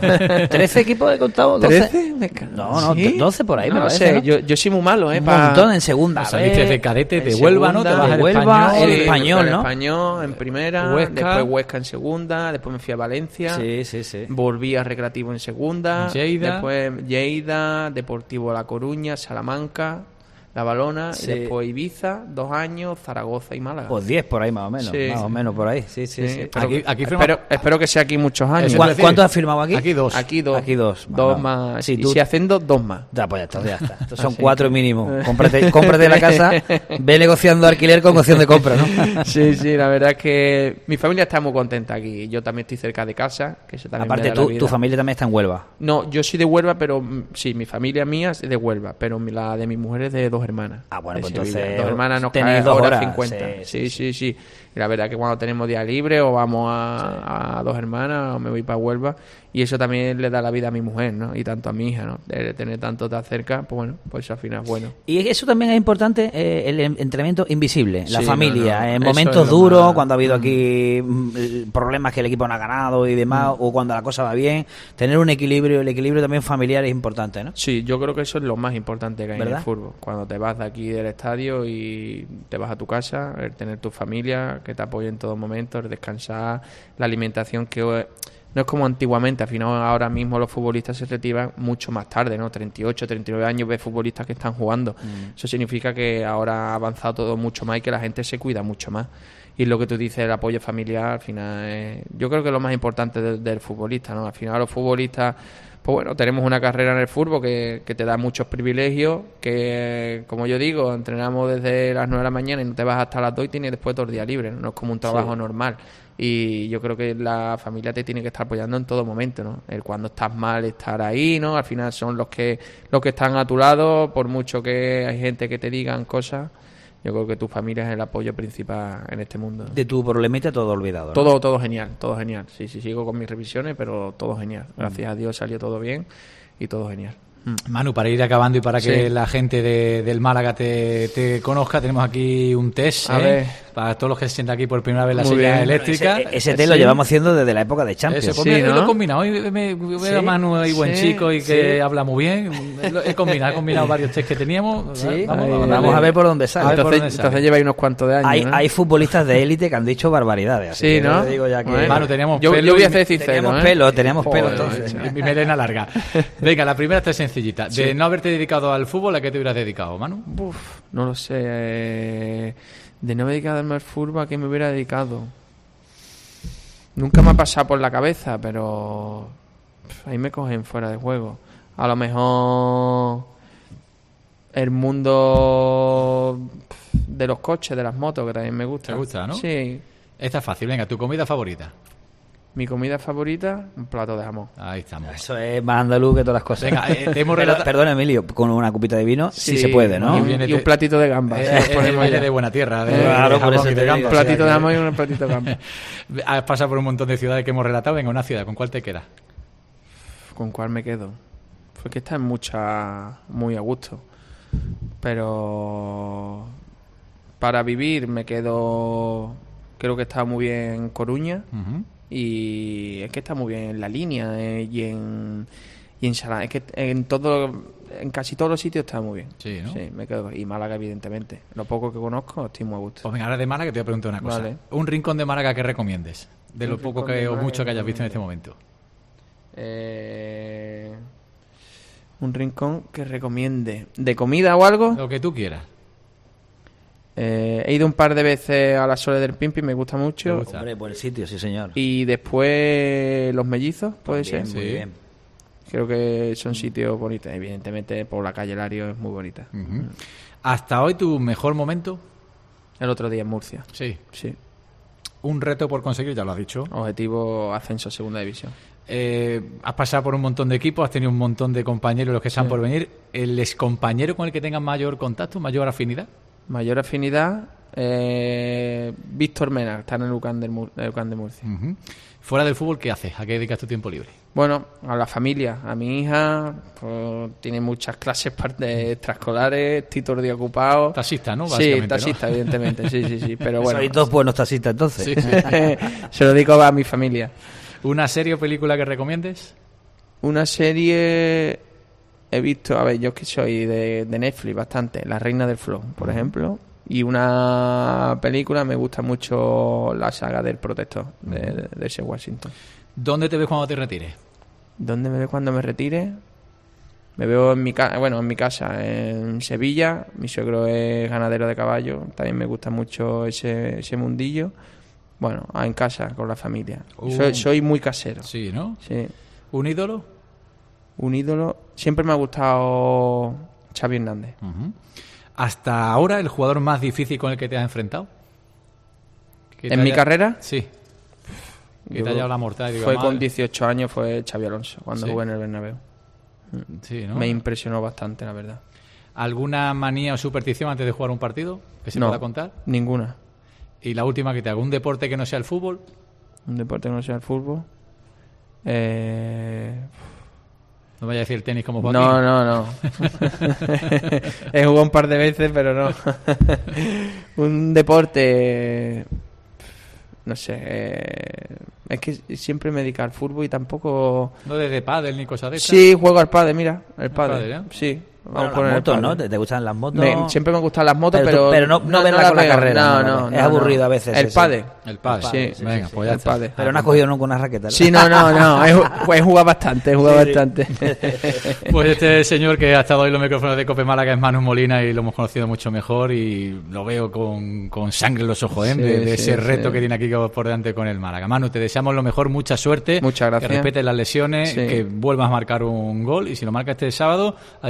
13 equipos he contado, 12. No, ¿sí? 12 por ahí, me parece, sé, ¿no? yo soy muy malo, Un montón en segunda. Saliste de cadete de Huelva, ¿no? Te vas de Huelva, el Español, ¿no? Español en primera, después Huesca en segunda, después me fui a Valencia. Sí. Volví a Recreativo en segunda. Después Lleida, Deportivo La Coruña, Salamanca, La Balona, y después Ibiza, 2 años, Zaragoza y Málaga. Pues 10 por ahí más o menos, más o menos por ahí, sí. Espero que sea aquí muchos años. ¿Cuántos has firmado aquí? Aquí dos. Aquí dos. Dos más. Sí, y si hacen 2 más. Ya, pues ya está. Estos son 4 mínimo. Cómprate la casa, ve negociando alquiler con opción de compra, ¿no? Sí, la verdad es que mi familia está muy contenta aquí. Yo también estoy cerca de casa, que eso también. Aparte, tu familia también está en Huelva. No, yo soy de Huelva, pero sí, mi familia mía es de Huelva, pero la de mi mujer es de 2 hermanas. Bueno, pues entonces 2 hermanas nos tenéis cae 2 horas horas 50. Sí. Y la verdad que cuando tenemos día libre o vamos a 2 hermanas o me voy para Huelva, y eso también le da la vida a mi mujer, ¿no? Y tanto a mi hija, ¿no? De tener tanto tan cerca, pues bueno, pues eso al final es bueno. Y eso también es importante, el entrenamiento invisible, la familia, en eso momentos duros, cuando ha habido aquí problemas que el equipo no ha ganado y demás, o cuando la cosa va bien, tener un equilibrio, el equilibrio también familiar es importante, ¿no? Sí, yo creo que eso es lo más importante que hay, ¿verdad?, en el fútbol. Cuando te vas de aquí del estadio y te vas a tu casa, el tener tu familia que te apoye en todo momento, el descansar, la alimentación, que no es como antiguamente. Al final, ahora mismo los futbolistas se retiran mucho más tarde, ¿no? 38, 39 años, ves futbolistas que están jugando. Eso significa que ahora ha avanzado todo mucho más y que la gente se cuida mucho más. Y lo que tú dices, el apoyo familiar, al final, yo creo que es lo más importante del futbolista, ¿no? Al final, los futbolistas, pues bueno, tenemos una carrera en el fútbol que te da muchos privilegios, que, como yo digo, entrenamos desde las 9 de la mañana y no te vas hasta las 2 y tienes después todo el día libre, ¿no? No es como un trabajo normal. Y yo creo que la familia te tiene que estar apoyando en todo momento, ¿no? El cuando estás mal, estar ahí, ¿no? Al final son los que están a tu lado, por mucho que hay gente que te digan cosas. Yo creo que tu familia es el apoyo principal en este mundo. De tu problemita todo olvidado, ¿no? Todo genial, todo genial. Sí, sigo con mis revisiones, pero todo genial. Gracias a Dios salió todo bien y todo genial. Manu, para ir acabando y para que la gente del Málaga te conozca, tenemos aquí un test, A ver. para todos los que se sientan aquí por primera vez en la Muy silla bien. eléctrica. Ese test lo llevamos haciendo desde la época de Champions. Pues mira, lo he combinado. Hoy veo a Manu ahí buen chico y que habla muy bien. He combinado varios test que teníamos. Sí. Vamos a ver por dónde sale. Entonces lleváis unos cuantos de años, ¿no? Hay futbolistas de élite que han dicho barbaridades. Así Sí, que ¿no? te digo ya que... Bueno. Manu, teníamos Yo pelo. voy a ser sincero, Teníamos pelo Joder, entonces. Mi melena larga. Venga, la primera está sencillita. De no haberte dedicado al fútbol, ¿a qué te hubieras dedicado, Manu? No lo sé. De no dedicarme al fútbol, ¿a qué me hubiera dedicado? Nunca me ha pasado por la cabeza, pero ahí me cogen fuera de juego. A lo mejor el mundo de los coches, de las motos, que también me gusta. ¿Te gusta, no? Sí. Esta es fácil. Venga, ¿tu comida favorita? Mi comida favorita, un plato de jamón. Ahí estamos. Eso es más andaluz que todas las cosas. Venga, te hemos relatado... Perdón, Emilio, con una cupita de vino sí se puede, ¿no? Y un platito de gambas. Viene de buena tierra. Claro, por eso de te digo. Un platito de jamón y un platito de gambas. Has pasado por un montón de ciudades que hemos relatado. Venga, una ciudad, ¿con cuál te quedas? ¿Con cuál me quedo? Pues que está en muy a gusto. Pero para vivir me quedo... Creo que está muy bien Coruña. Y es que está muy bien en La Línea y en Salán. Es que en casi todos los sitios está muy bien. Sí, ¿no? Sí, me quedo. Y Málaga, evidentemente. Lo poco que conozco, estoy muy a gusto. Pues venga, ahora de Málaga te voy a preguntar una cosa. Vale. Un rincón de Málaga que recomiendes, de lo poco que o mucho que hayas visto en este momento. Un rincón que recomiende. ¿De comida o algo? Lo que tú quieras. He ido un par de veces a las Soles del Pimpi, me gusta mucho. Hombre, buen sitio, sí señor. Y después Los Mellizos, puede También, ser. muy bien. Creo que son sitios bonitos. Evidentemente, por la calle Lario es muy bonita. ¿Hasta hoy tu mejor momento? El otro día en Murcia. Sí. Sí. Un reto por conseguir, ya lo has dicho. Objetivo ascenso a segunda división. Has pasado por un montón de equipos, has tenido un montón de compañeros los que están Sí. por venir. ¿El excompañero con el que tengas mayor contacto, mayor afinidad? Mayor afinidad, Víctor Mena, está en el UCAM de Murcia. Fuera del fútbol, ¿qué haces? ¿A qué dedicas tu tiempo libre? Bueno, a la familia, a mi hija, pues, tiene muchas clases extraescolares, estoy todo el día ocupado. Taxista, ¿no? Sí, Básicamente, taxista, ¿no? evidentemente, sí, pero bueno. Sois dos buenos taxistas entonces. Sí, sí. Se lo dedico a mi familia. ¿Una serie o película que recomiendes? Una serie he visto, a ver, yo que soy de Netflix bastante, La Reina del Flow, por ejemplo, y una película, me gusta mucho la saga del Protector, de ese Washington. ¿Dónde te ves cuando te retires? ¿Dónde me veo cuando me retire? Me veo en mi casa, en Sevilla. Mi suegro es ganadero de caballos, también me gusta mucho ese mundillo. Bueno, en casa, con la familia. Soy muy casero. Sí, ¿no? Sí. ¿Un ídolo? Un ídolo. Siempre me ha gustado Xavi Hernández. ¿Hasta ahora el jugador más difícil con el que te has enfrentado? ¿En mi carrera? Sí. Que Yo te haya dado la mortal. fue con 18 años, fue Xavi Alonso, cuando Sí. jugué en el Bernabéu. Sí, ¿no? Me impresionó bastante, la verdad. ¿Alguna manía o superstición antes de jugar un partido que se No, pueda contar? ninguna. Y la última que te haga, ¿un deporte que no sea el fútbol? Un deporte que no sea el fútbol. No vaya a decir el tenis como Joaquín. No. He jugado un par de veces, pero no. Un deporte... No sé. Es que siempre me dedico al fútbol y tampoco... No desde pádel ni cosas de esas. Sí, juego al pádel, mira. El pádel, pádel, ¿eh? sí. Bueno, las motos, ¿no? ¿Te gustan las motos? Siempre me gustan las motos, pero no verla las con la veo. carrera. No, es aburrido a veces. El pádel. El pádel. Sí. Venga, pues ya el está. pádel. Pero no has cogido nunca una raqueta, ¿no? Sí, no. He jugado bastante, bastante. Pues este señor que ha estado hoy en los micrófonos de Cope Málaga es Manu Molina y lo hemos conocido mucho mejor y lo veo con sangre en los ojos, de ese reto que tiene aquí por delante con el Málaga. Manu, te deseamos lo mejor, mucha suerte. Muchas gracias. Que respetes las lesiones, que vuelvas a marcar un gol y si lo marca este sábado, ahí está Javi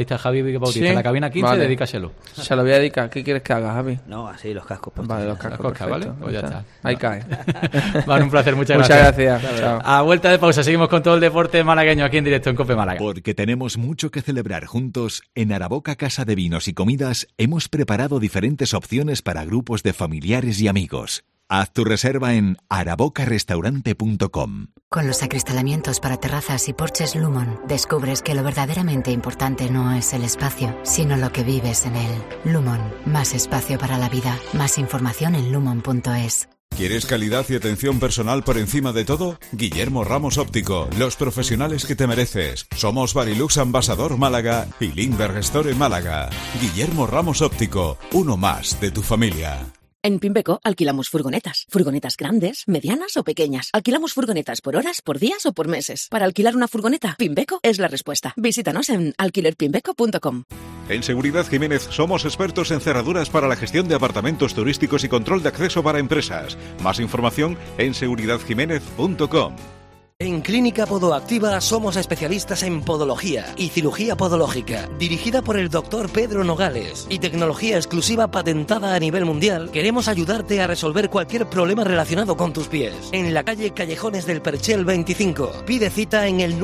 David Bautista, ¿Sí? la cabina 15, vale. dedícaselo. Se lo voy a dedicar. ¿Qué quieres que haga, Javi? No, así los cascos. Vale, los cascos, ¿vale? Pues ya está. Ahí cae. Vale, un placer, muchas gracias. Chao. A vuelta de pausa, seguimos con todo el deporte malagueño aquí en directo en COPE Málaga. Porque tenemos mucho que celebrar juntos, en Araboca Casa de Vinos y Comidas hemos preparado diferentes opciones para grupos de familiares y amigos. Haz tu reserva en arabocarestaurante.com. Con los acristalamientos para terrazas y porches Lumon, descubres que lo verdaderamente importante no es el espacio, sino lo que vives en él. Lumon, más espacio para la vida. Más información en lumon.es. ¿Quieres calidad y atención personal por encima de todo? Guillermo Ramos Óptico, los profesionales que te mereces. Somos Barilux Ambasador Málaga y Lindbergh Store Málaga. Guillermo Ramos Óptico, uno más de tu familia. En Pimpeco alquilamos furgonetas. Furgonetas grandes, medianas o pequeñas. Alquilamos furgonetas por horas, por días o por meses. Para alquilar una furgoneta, Pimpeco es la respuesta. Visítanos en alquilerpimpeco.com. En Seguridad Jiménez somos expertos en cerraduras para la gestión de apartamentos turísticos y control de acceso para empresas. Más información en seguridadjiménez.com. En Clínica Podoactiva somos especialistas en podología y cirugía podológica, dirigida por el doctor Pedro Nogales y tecnología exclusiva patentada a nivel mundial. Queremos ayudarte a resolver cualquier problema relacionado con tus pies. En la calle Callejones del Perchel 25. Pide cita en el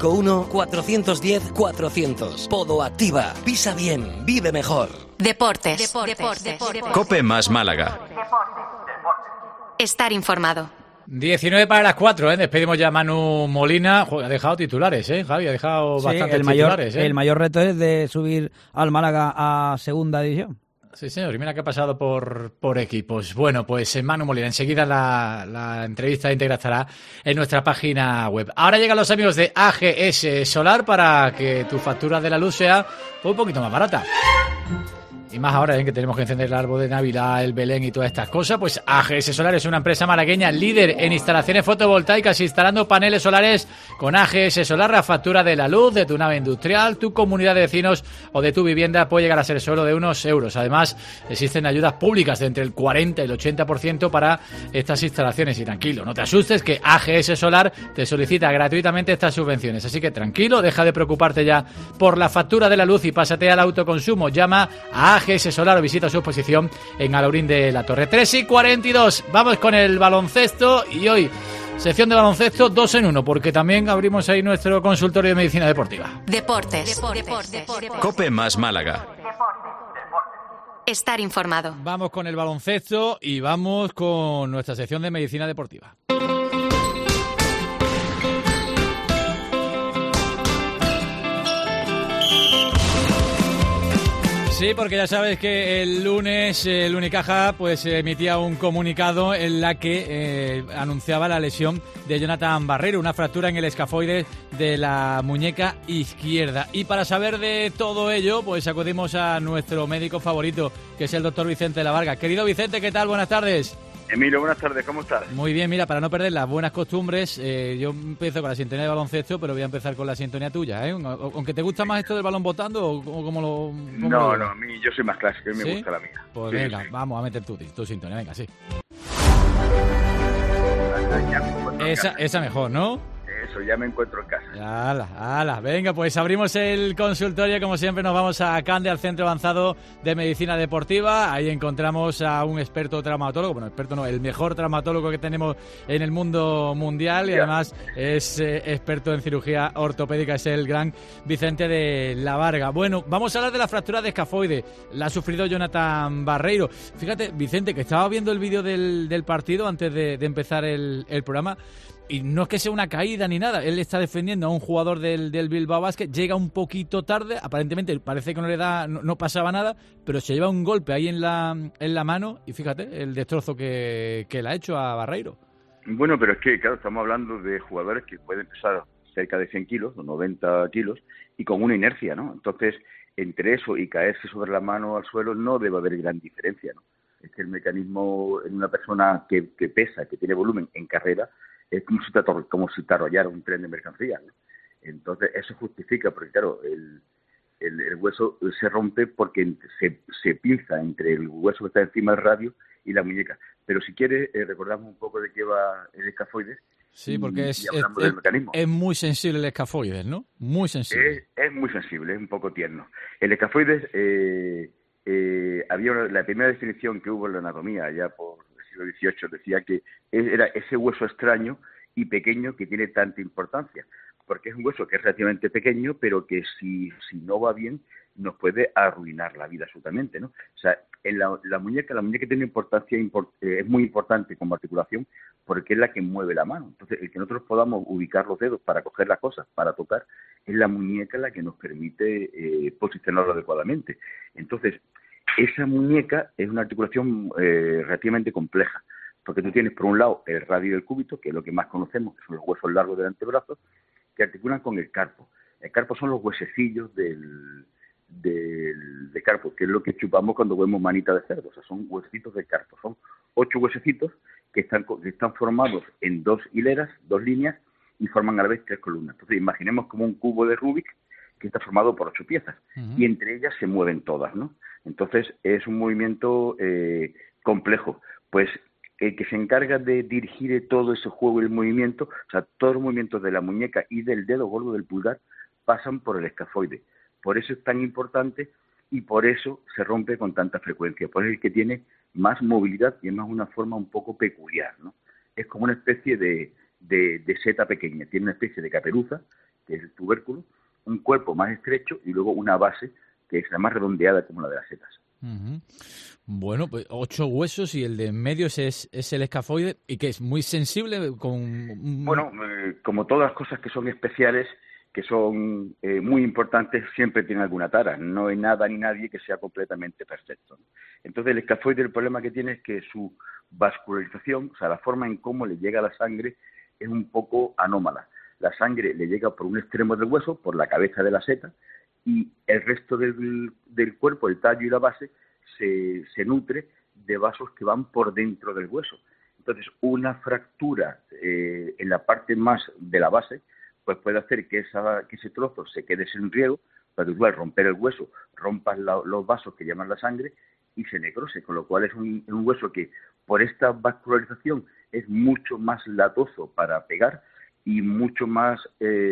951-410-400. Podoactiva. Pisa bien, vive mejor. Deportes. COPE más Málaga. Estar informado. 19 para las 4, ¿eh? Despedimos ya a Manu Molina. Ha dejado titulares, Javi, ha dejado bastantes titulares. El mayor reto es de subir al Málaga a segunda división. Sí, señor, y mira que ha pasado por equipos. Bueno, pues Manu Molina, enseguida la entrevista íntegra estará en nuestra página web. Ahora llegan los amigos de AGS Solar para que tu factura de la luz sea un poquito más barata. Y más ahora que tenemos que encender el árbol de Navidad, el Belén y todas estas cosas, pues AGS Solar es una empresa malagueña líder en instalaciones fotovoltaicas, instalando paneles solares con AGS Solar. La factura de la luz de tu nave industrial, tu comunidad de vecinos o de tu vivienda puede llegar a ser solo de unos euros. Además, existen ayudas públicas de entre el 40 y el 80% para estas instalaciones. Y tranquilo, no te asustes, que AGS Solar te solicita gratuitamente estas subvenciones. Así que tranquilo, deja de preocuparte ya por la factura de la luz y pásate al autoconsumo. Llama a AGS Solar o visita su exposición en Alaurín de la Torre. 3:42. Vamos con el baloncesto y hoy sección de baloncesto 2 en 1, porque también abrimos ahí nuestro consultorio de medicina deportiva. Deportes. COPE más Málaga. Estar informado. Vamos con el baloncesto y vamos con nuestra sección de medicina deportiva. Sí, porque ya sabes que el lunes el Unicaja pues emitía un comunicado en la que anunciaba la lesión de Jonathan Barreiro, una fractura en el escafoide de la muñeca izquierda. Y para saber de todo ello, pues acudimos a nuestro médico favorito, que es el doctor Vicente La Varga. Querido Vicente, ¿qué tal? Buenas tardes. Emilio, buenas tardes, ¿cómo estás? Muy bien, mira, para no perder las buenas costumbres, yo empiezo con la sintonía de baloncesto, pero voy a empezar con la sintonía tuya, ¿eh? Aunque te gusta más esto del balón botando, ¿o cómo lo...? No, a mí yo soy más clásico, a mí me gusta la mía. Pues sí, venga, sí. Vamos a meter tu sintonía, venga, sí. Esa mejor, ¿no? Eso, ya me encuentro en casa. Ala. Venga, pues abrimos el consultorio. Como siempre, nos vamos a Cande, al Centro Avanzado de Medicina Deportiva. Ahí encontramos a un experto traumatólogo. Bueno, experto no, el mejor traumatólogo que tenemos en el mundo mundial. Y además es experto en cirugía ortopédica. Es el gran Vicente de La Varga. Bueno, vamos a hablar de la fractura de escafoide. La ha sufrido Jonathan Barreiro. Fíjate, Vicente, que estaba viendo el vídeo del partido antes de empezar el programa. Y no es que sea una caída ni nada, él está defendiendo a un jugador del Bilbao Basket, llega un poquito tarde, aparentemente parece que no pasaba nada, pero se lleva un golpe ahí en la mano y fíjate el destrozo que le ha hecho a Barreiro. Bueno, pero es que, claro, estamos hablando de jugadores que pueden pesar cerca de 100 kilos o 90 kilos y con una inercia, ¿no? Entonces, entre eso y caerse sobre la mano al suelo no debe haber gran diferencia, ¿no? Es que el mecanismo en una persona que pesa, que tiene volumen en carrera, es como si te arrollara un tren de mercancías, ¿no? Entonces, eso justifica, porque claro, el hueso se rompe porque se pinza entre el hueso que está encima del radio y la muñeca. Pero si quieres, recordamos un poco de qué va el escafoide. Sí, porque mecanismo. Es muy sensible el escafoides, ¿no? Muy sensible. Es muy sensible, es un poco tierno. El escafoides, la primera definición que hubo en la anatomía, ya por el siglo XVIII, decía que era ese hueso extraño y pequeño que tiene tanta importancia, porque es un hueso que es relativamente pequeño, pero que si no va bien, nos puede arruinar la vida absolutamente, ¿no? O sea, en la muñeca tiene importancia, es muy importante como articulación, porque es la que mueve la mano. Entonces, el que nosotros podamos ubicar los dedos para coger las cosas, para tocar, es la muñeca la que nos permite posicionarlo adecuadamente. Entonces, esa muñeca es una articulación relativamente compleja, porque tú tienes por un lado el radio del cúbito, que es lo que más conocemos, que son los huesos largos del antebrazo, que articulan con el carpo. El carpo son los huesecillos del carpo, que es lo que chupamos cuando vemos manita de cerdo. O sea, son huesecitos del carpo. Son 8 huesecitos que están formados en 2 hileras, 2 líneas, y forman a la vez 3 columnas. Entonces, imaginemos como un cubo de Rubik que está formado por 8 piezas, y entre ellas se mueven todas, ¿no? Entonces, es un movimiento complejo. Pues el que se encarga de dirigir todo ese juego y el movimiento, o sea, todos los movimientos de la muñeca y del dedo gordo del pulgar pasan por el escafoide. Por eso es tan importante y por eso se rompe con tanta frecuencia. Por eso es el que tiene más movilidad y es más una forma un poco peculiar, ¿no? Es como una especie de seta pequeña. Tiene una especie de caperuza, que es el tubérculo, un cuerpo más estrecho y luego una base que es la más redondeada como la de las setas. Bueno, pues 8 huesos y el de en medio es el escafoide, y que es muy sensible con... Bueno, como todas las cosas que son especiales, que son muy importantes, siempre tienen alguna tara. No hay nada ni nadie que sea completamente perfecto, ¿no? Entonces, el escafoide, el problema que tiene es que su vascularización, o sea, la forma en cómo le llega la sangre, es un poco anómala. La sangre le llega por un extremo del hueso, por la cabeza de la seta, y el resto del cuerpo, el tallo y la base, se nutre de vasos que van por dentro del hueso. Entonces, una fractura en la parte más de la base, pues puede hacer que ese trozo se quede sin riego, para que al romper el hueso rompas los vasos que llaman la sangre y se necrose, con lo cual es un hueso que por esta vascularización es mucho más latoso para pegar y mucho más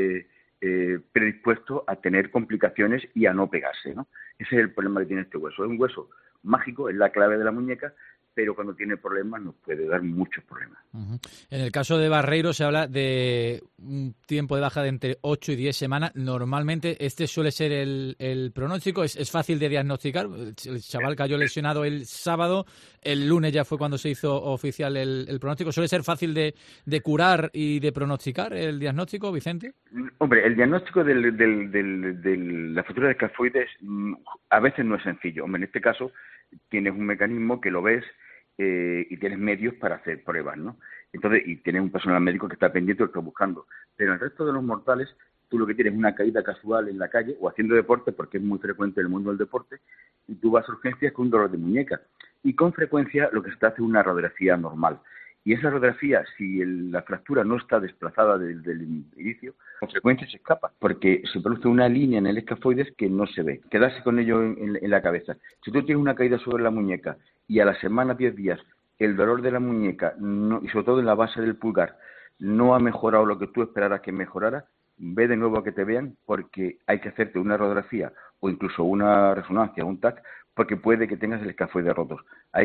predispuesto a tener complicaciones y a no pegarse, ¿no? Ese es el problema que tiene este hueso. Es un hueso mágico, es la clave de la muñeca, pero cuando tiene problemas nos puede dar muchos problemas. En el caso de Barreiro se habla de un tiempo de baja de entre 8 y 10 semanas. Normalmente este suele ser el pronóstico. Es fácil de diagnosticar. El chaval cayó lesionado el sábado. El lunes ya fue cuando se hizo oficial el pronóstico. ¿Suele ser fácil de curar y de pronosticar el diagnóstico, Vicente? Hombre, el diagnóstico de la fractura de escafoides a veces no es sencillo. Hombre, en este caso tienes un mecanismo que lo ves y tienes medios para hacer pruebas, ¿no? Entonces, y tienes un personal médico que está pendiente, lo está buscando. Pero el resto de los mortales, tú lo que tienes es una caída casual en la calle o haciendo deporte, porque es muy frecuente en el mundo del deporte, y tú vas a urgencias con un dolor de muñeca. Y con frecuencia lo que se te hace es una radiografía normal. Y esa radiografía, si la fractura no está desplazada desde el inicio, con frecuencia se escapa, porque se produce una línea en el escafoides que no se ve. Quedarse con ello en la cabeza. Si tú tienes una caída sobre la muñeca y a la semana, 10 días, el dolor de la muñeca, y sobre todo en la base del pulgar, no ha mejorado lo que tú esperaras que mejorara, ve de nuevo a que te vean, porque hay que hacerte una radiografía o incluso una resonancia, un TAC, porque puede que tengas el escafoide roto.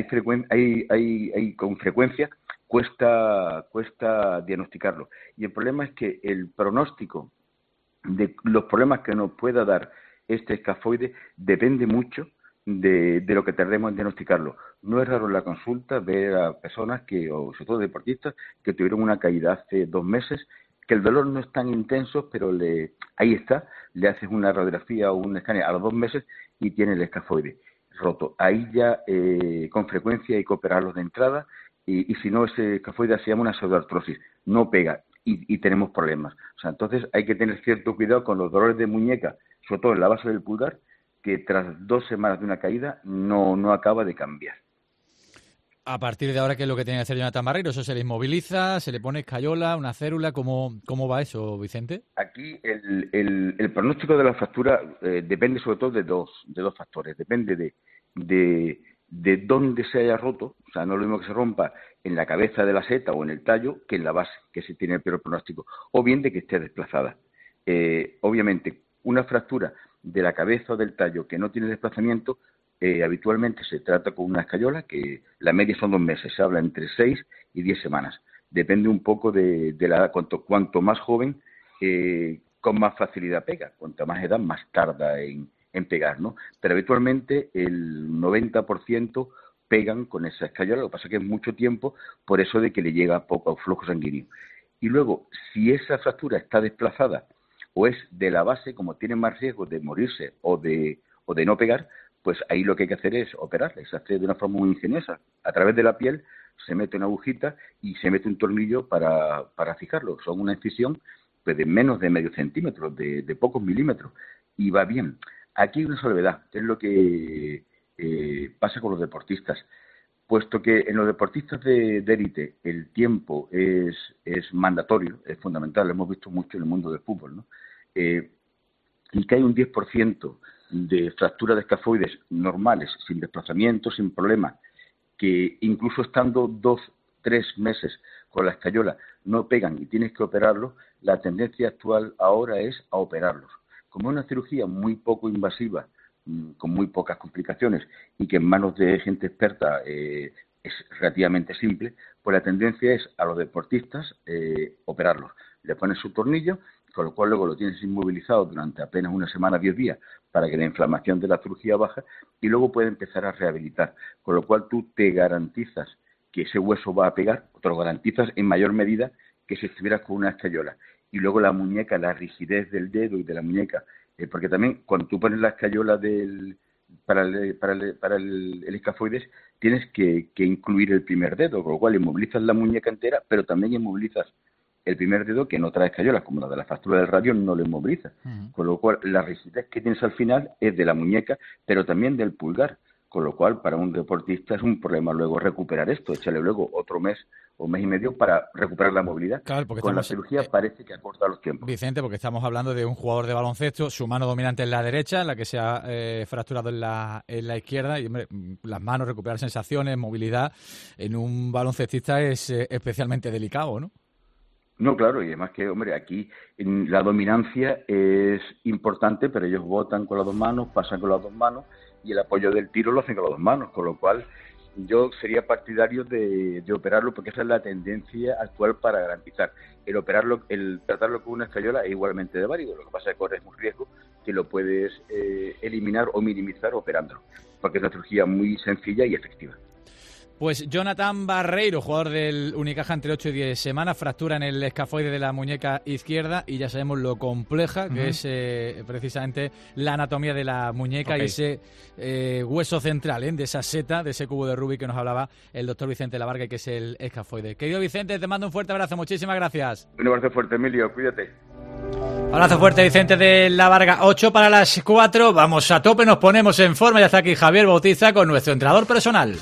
Con frecuencia cuesta diagnosticarlo. Y el problema es que el pronóstico de los problemas que nos pueda dar este escafoide depende mucho de lo que tardemos en diagnosticarlo. No es raro en la consulta ver a personas o sobre todo deportistas, que tuvieron una caída hace 2 meses, que el dolor no es tan intenso, pero ahí está, le haces una radiografía o un escáner a los 2 meses y tiene el escafoide roto. Ahí ya con frecuencia hay que operarlos de entrada y si no, ese escafoide se llama una pseudoartrosis, no pega y tenemos problemas. O sea, entonces hay que tener cierto cuidado con los dolores de muñeca, sobre todo en la base del pulgar, que tras 2 semanas de una caída no acaba de cambiar. A partir de ahora, ¿qué es lo que tiene que hacer Jonathan Barreiro? ¿Eso se le inmoviliza, se le pone escayola, una cérula? ¿Cómo va eso, Vicente? Aquí el pronóstico de la fractura depende sobre todo de dos factores. Depende de dónde se haya roto, o sea, no es lo mismo que se rompa en la cabeza de la seta o en el tallo que en la base, que se tiene el peor pronóstico, o bien de que esté desplazada. Obviamente, una fractura de la cabeza o del tallo que no tiene desplazamiento, habitualmente se trata con una escayola, que la media son 2 meses, se habla entre 6 y 10 semanas. Depende un poco de la edad. Cuanto más joven, con más facilidad pega. Cuanta más edad, más tarda en pegar, ¿no? Pero habitualmente el 90% pegan con esa escayola. Lo que pasa es que es mucho tiempo, por eso de que le llega poco flujo sanguíneo. Y luego, si esa fractura está desplazada o es de la base, como tiene más riesgo de morirse o de no pegar, pues ahí lo que hay que hacer es operarla. Se hace de una forma muy ingeniosa. A través de la piel se mete una agujita y se mete un tornillo para fijarlo. Son una incisión pues, de menos de medio centímetro, de pocos milímetros, y va bien. Aquí hay una salvedad, es lo que pasa con los deportistas. Puesto que en los deportistas de élite el tiempo es mandatorio, es fundamental, lo hemos visto mucho en el mundo del fútbol, ¿no? Y que hay un 10% de fracturas de escafoides normales, sin desplazamiento, sin problema, que incluso estando 2-3 meses con la escayola no pegan y tienes que operarlos, la tendencia actual ahora es a operarlos. Como es una cirugía muy poco invasiva, con muy pocas complicaciones y que en manos de gente experta es relativamente simple, pues la tendencia es a los deportistas operarlos. Le pones su tornillo, con lo cual luego lo tienes inmovilizado durante apenas una semana, 10 días, para que la inflamación de la cirugía baje y luego puede empezar a rehabilitar. Con lo cual tú te garantizas que ese hueso va a pegar, o te lo garantizas en mayor medida que si estuvieras con una escayola. Y luego la muñeca, la rigidez del dedo y de la muñeca, porque también cuando tú pones la escayola para el escafoides, tienes que incluir el primer dedo, con lo cual inmovilizas la muñeca entera, pero también inmovilizas el primer dedo, que en otras escayolas, como la de la fractura del radio, no lo inmoviliza. Con lo cual, la rigidez que tienes al final es de la muñeca, pero también del pulgar. Con lo cual, para un deportista es un problema luego recuperar esto, échale luego otro mes o mes y medio para recuperar la movilidad. Claro, porque con la cirugía parece que acorta los tiempos. Vicente, porque estamos hablando de un jugador de baloncesto, su mano dominante es la derecha, en la que se ha fracturado en la izquierda, y hombre, las manos, recuperar sensaciones, movilidad, en un baloncestista es especialmente delicado, ¿no? No, claro, y además que, hombre, aquí la dominancia es importante, pero ellos botan con las 2 manos, pasan con las 2 manos, y el apoyo del tiro lo hacen con las 2 manos, con lo cual yo sería partidario de operarlo, porque esa es la tendencia actual para garantizar. El tratarlo con una escayola es igualmente de válido, lo que pasa es que corres un riesgo que lo puedes eliminar o minimizar operándolo, porque es una cirugía muy sencilla y efectiva. Pues Jonathan Barreiro, jugador del Unicaja entre 8 y 10 semanas, fractura en el escafoide de la muñeca izquierda y ya sabemos lo compleja que es precisamente la anatomía de la muñeca y ese hueso central, de esa seta, de ese cubo de Rubik que nos hablaba el doctor Vicente Lavarga, que es el escafoide. Querido Vicente, te mando un fuerte abrazo, muchísimas gracias. Un abrazo fuerte, Emilio, cuídate. Abrazo fuerte, Vicente de Lavarga. 8 para las 4, vamos a tope, nos ponemos en forma. Ya está aquí Javier Bautiza con nuestro entrenador personal.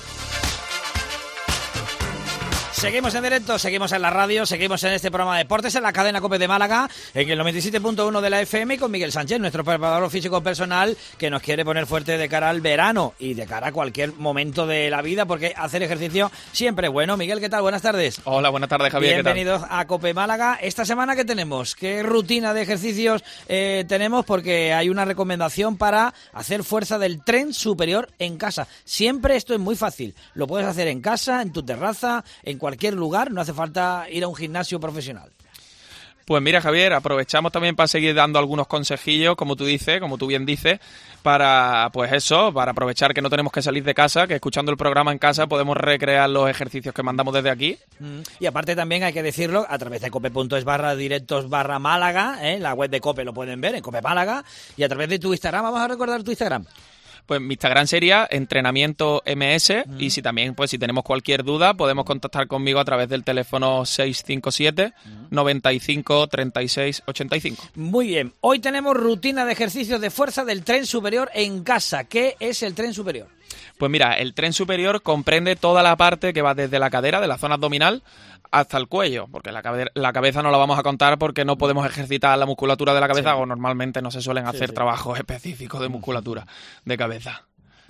Seguimos en directo, seguimos en la radio, seguimos en este programa de deportes en la cadena COPE de Málaga, en el 97.1 de la FM, con Miguel Sánchez, nuestro preparador físico personal, que nos quiere poner fuerte de cara al verano y de cara a cualquier momento de la vida, porque hacer ejercicio siempre es bueno. Miguel, ¿qué tal? Buenas tardes. Hola, buenas tardes, Javier. Bienvenidos a COPE Málaga. Esta semana, ¿qué tenemos? ¿Qué rutina de ejercicios tenemos? Porque hay una recomendación para hacer fuerza del tren superior en casa. Siempre esto es muy fácil. Lo puedes hacer en casa, en tu terraza, en cualquier lugar, no hace falta ir a un gimnasio profesional. Pues mira, Javier, aprovechamos también para seguir dando algunos consejillos, como tú bien dices, para aprovechar que no tenemos que salir de casa, que escuchando el programa en casa podemos recrear los ejercicios que mandamos desde aquí. Y aparte también hay que decirlo, a través de cope.es/directos/Málaga, la web de COPE lo pueden ver, en COPE Málaga, y a través de tu Instagram. Vamos a recordar tu Instagram. Pues mi Instagram sería entrenamiento MS y si tenemos cualquier duda podemos contactar conmigo a través del teléfono 657 95 36 85. Muy bien, hoy tenemos rutina de ejercicios de fuerza del tren superior en casa. ¿Qué es el tren superior? Pues mira, el tren superior comprende toda la parte que va desde la cadera, de la zona abdominal, hasta el cuello, porque la cabeza no la vamos a contar porque no podemos ejercitar la musculatura de la cabeza o normalmente no se suelen hacer trabajos específicos de musculatura de cabeza.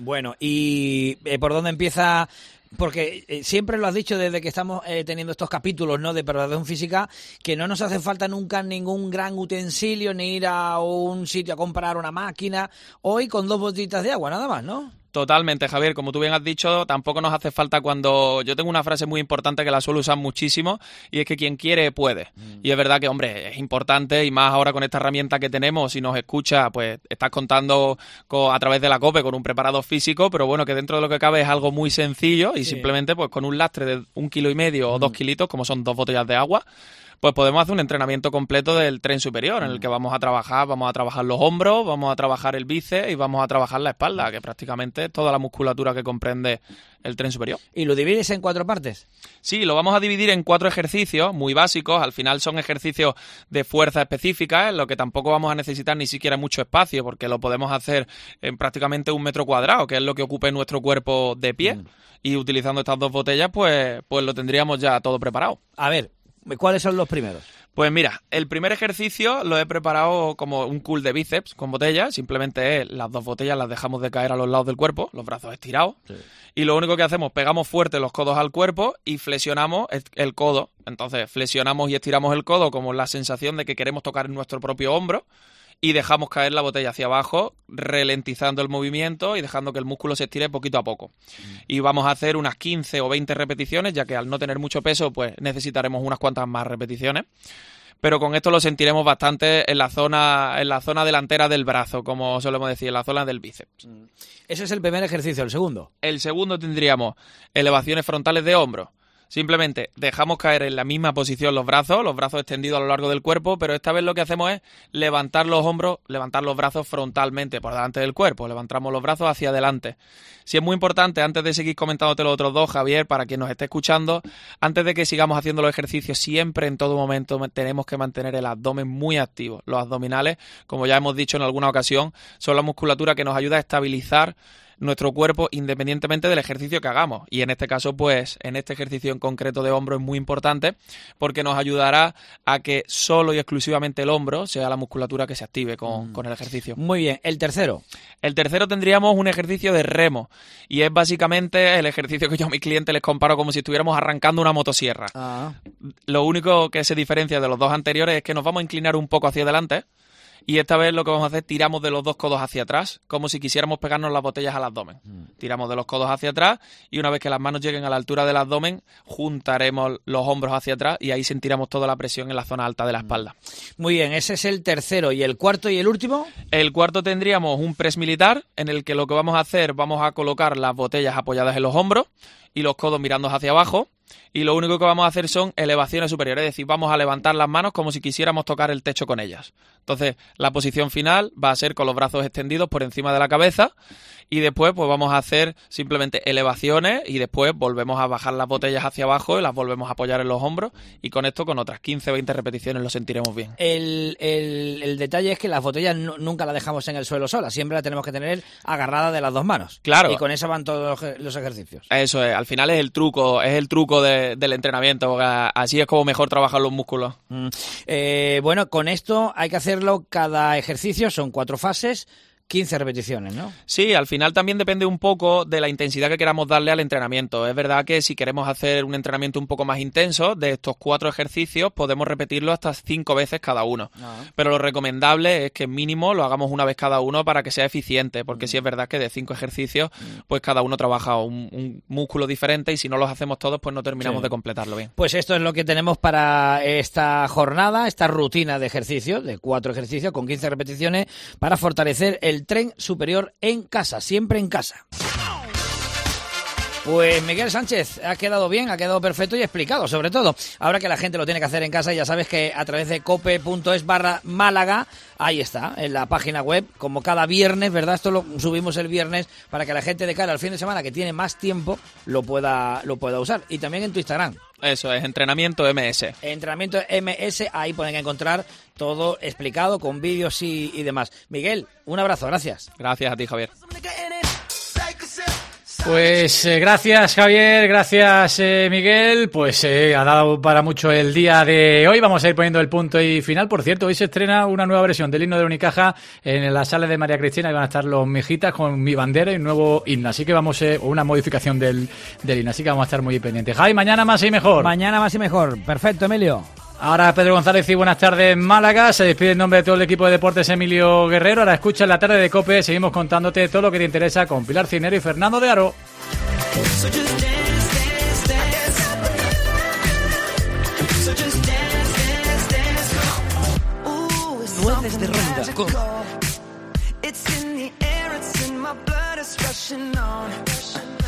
Bueno, ¿y por dónde empieza? Porque siempre lo has dicho desde que estamos teniendo estos capítulos, ¿no?, de preparación física, que no nos hace falta nunca ningún gran utensilio, ni ir a un sitio a comprar una máquina. Hoy con 2 botellitas de agua, nada más, ¿no? Totalmente, Javier. Como tú bien has dicho, tampoco nos hace falta cuando... Yo tengo una frase muy importante que la suelo usar muchísimo, y es que quien quiere, puede. Y es verdad que, hombre, es importante, y más ahora con esta herramienta que tenemos, si nos escucha, pues estás contando a través de la COPE con un preparador físico, pero bueno, que dentro de lo que cabe es algo muy sencillo, y simplemente pues con un lastre de 1,5 kilos o 2 kilitos, como son 2 botellas de agua, pues podemos hacer un entrenamiento completo del tren superior, en el que vamos a trabajar los hombros, vamos a trabajar el bíceps y vamos a trabajar la espalda, que prácticamente es toda la musculatura que comprende el tren superior. ¿Y lo divides en 4 partes? Sí, lo vamos a dividir en 4 ejercicios muy básicos. Al final son ejercicios de fuerza específica, en lo que tampoco vamos a necesitar ni siquiera mucho espacio, porque lo podemos hacer en prácticamente 1 metro cuadrado, que es lo que ocupe nuestro cuerpo de pie. Y utilizando estas 2 botellas, pues lo tendríamos ya todo preparado. A ver, ¿cuáles son los primeros? Pues mira, el primer ejercicio lo he preparado como un curl de bíceps con botella. Simplemente las 2 botellas las dejamos de caer a los lados del cuerpo, los brazos estirados. Sí. Y lo único que hacemos, pegamos fuerte los codos al cuerpo y flexionamos el codo. Entonces flexionamos y estiramos el codo como la sensación de que queremos tocar nuestro propio hombro. Y dejamos caer la botella hacia abajo, ralentizando el movimiento y dejando que el músculo se estire poquito a poco. Y vamos a hacer unas 15 o 20 repeticiones, ya que al no tener mucho peso, pues necesitaremos unas cuantas más repeticiones. Pero con esto lo sentiremos bastante en la zona delantera del brazo, como solemos decir, en la zona del bíceps. Ese es el primer ejercicio. ¿El segundo? El segundo tendríamos elevaciones frontales de hombros. Simplemente dejamos caer en la misma posición los brazos extendidos a lo largo del cuerpo, pero esta vez lo que hacemos es levantar los hombros, levantar los brazos frontalmente por delante del cuerpo, levantamos los brazos hacia adelante. Sí, es muy importante, antes de seguir comentándote los otros 2, Javier, para quien nos esté escuchando, antes de que sigamos haciendo los ejercicios, siempre en todo momento tenemos que mantener el abdomen muy activo. Los abdominales, como ya hemos dicho en alguna ocasión, son la musculatura que nos ayuda a estabilizar nuestro cuerpo independientemente del ejercicio que hagamos. Y en este caso, pues, en este ejercicio en concreto de hombro es muy importante porque nos ayudará a que solo y exclusivamente el hombro sea la musculatura que se active con el ejercicio. Muy bien. ¿El tercero? El tercero tendríamos un ejercicio de remo y es básicamente el ejercicio que yo a mis clientes les comparo como si estuviéramos arrancando una motosierra. Lo único que se diferencia de los 2 anteriores es que nos vamos a inclinar un poco hacia adelante. Y esta vez lo que vamos a hacer, tiramos de los 2 codos hacia atrás, como si quisiéramos pegarnos las botellas al abdomen. Tiramos de los codos hacia atrás y una vez que las manos lleguen a la altura del abdomen, juntaremos los hombros hacia atrás y ahí sentiremos toda la presión en la zona alta de la espalda. Muy bien, ese es el tercero. ¿Y el cuarto y el último? El cuarto tendríamos un press militar, en el que lo que vamos a hacer, vamos a colocar las botellas apoyadas en los hombros y los codos mirando hacia abajo. Y lo único que vamos a hacer son elevaciones superiores, es decir, vamos a levantar las manos como si quisiéramos tocar el techo con ellas. Entonces, la posición final va a ser con los brazos extendidos por encima de la cabeza y después pues vamos a hacer simplemente elevaciones y después volvemos a bajar las botellas hacia abajo y las volvemos a apoyar en los hombros y con esto, con otras 15 o 20 repeticiones, lo sentiremos bien. El detalle es que las botellas nunca las dejamos en el suelo solas, siempre las tenemos que tener agarradas de las 2 manos. Claro. Y con eso van todos los ejercicios. Eso es, al final es el truco del entrenamiento, porque así es como mejor trabajan los músculos. Bueno, con esto hay que hacerlo cada ejercicio, son 4 fases, 15 repeticiones, ¿no? Sí, al final también depende un poco de la intensidad que queramos darle al entrenamiento. Es verdad que si queremos hacer un entrenamiento un poco más intenso, de estos 4 ejercicios podemos repetirlo hasta 5 veces cada uno. Pero lo recomendable es que mínimo lo hagamos una vez cada uno para que sea eficiente, porque sí es verdad que de 5 ejercicios, pues cada uno trabaja un músculo diferente y si no los hacemos todos, pues no terminamos de completarlo bien. Pues esto es lo que tenemos para esta jornada, esta rutina de ejercicio, de 4 ejercicios con 15 repeticiones para fortalecer el tren superior en casa, siempre en casa. Pues Miguel Sánchez, ha quedado bien, ha quedado perfecto y explicado, sobre todo. Ahora que la gente lo tiene que hacer en casa, ya sabes que a través de cope.es/Málaga, ahí está, en la página web, como cada viernes, ¿verdad? Esto lo subimos el viernes para que la gente de cara al fin de semana, que tiene más tiempo, lo pueda usar. Y también en tu Instagram. Eso es, Entrenamiento MS. Entrenamiento MS, ahí pueden encontrar todo explicado con vídeos y demás. Miguel, un abrazo, gracias. Gracias a ti, Javier. Pues gracias Javier, gracias Miguel, pues ha dado para mucho el día de hoy. Vamos a ir poniendo el punto y final. Por cierto, hoy se estrena una nueva versión del himno de Unicaja en la sala de María Cristina y van a estar los Mijitas con Mi Bandera y un nuevo himno, así que vamos una modificación del himno, así que vamos a estar muy pendientes. Javi, mañana más y mejor. Mañana más y mejor, perfecto, Emilio. Ahora Pedro González y buenas tardes Málaga, se despide en nombre de todo el equipo de deportes Emilio Guerrero. Ahora escucha la tarde de COPE, seguimos contándote todo lo que te interesa con Pilar Cinero y Fernando de Aro. Nueces de ronda con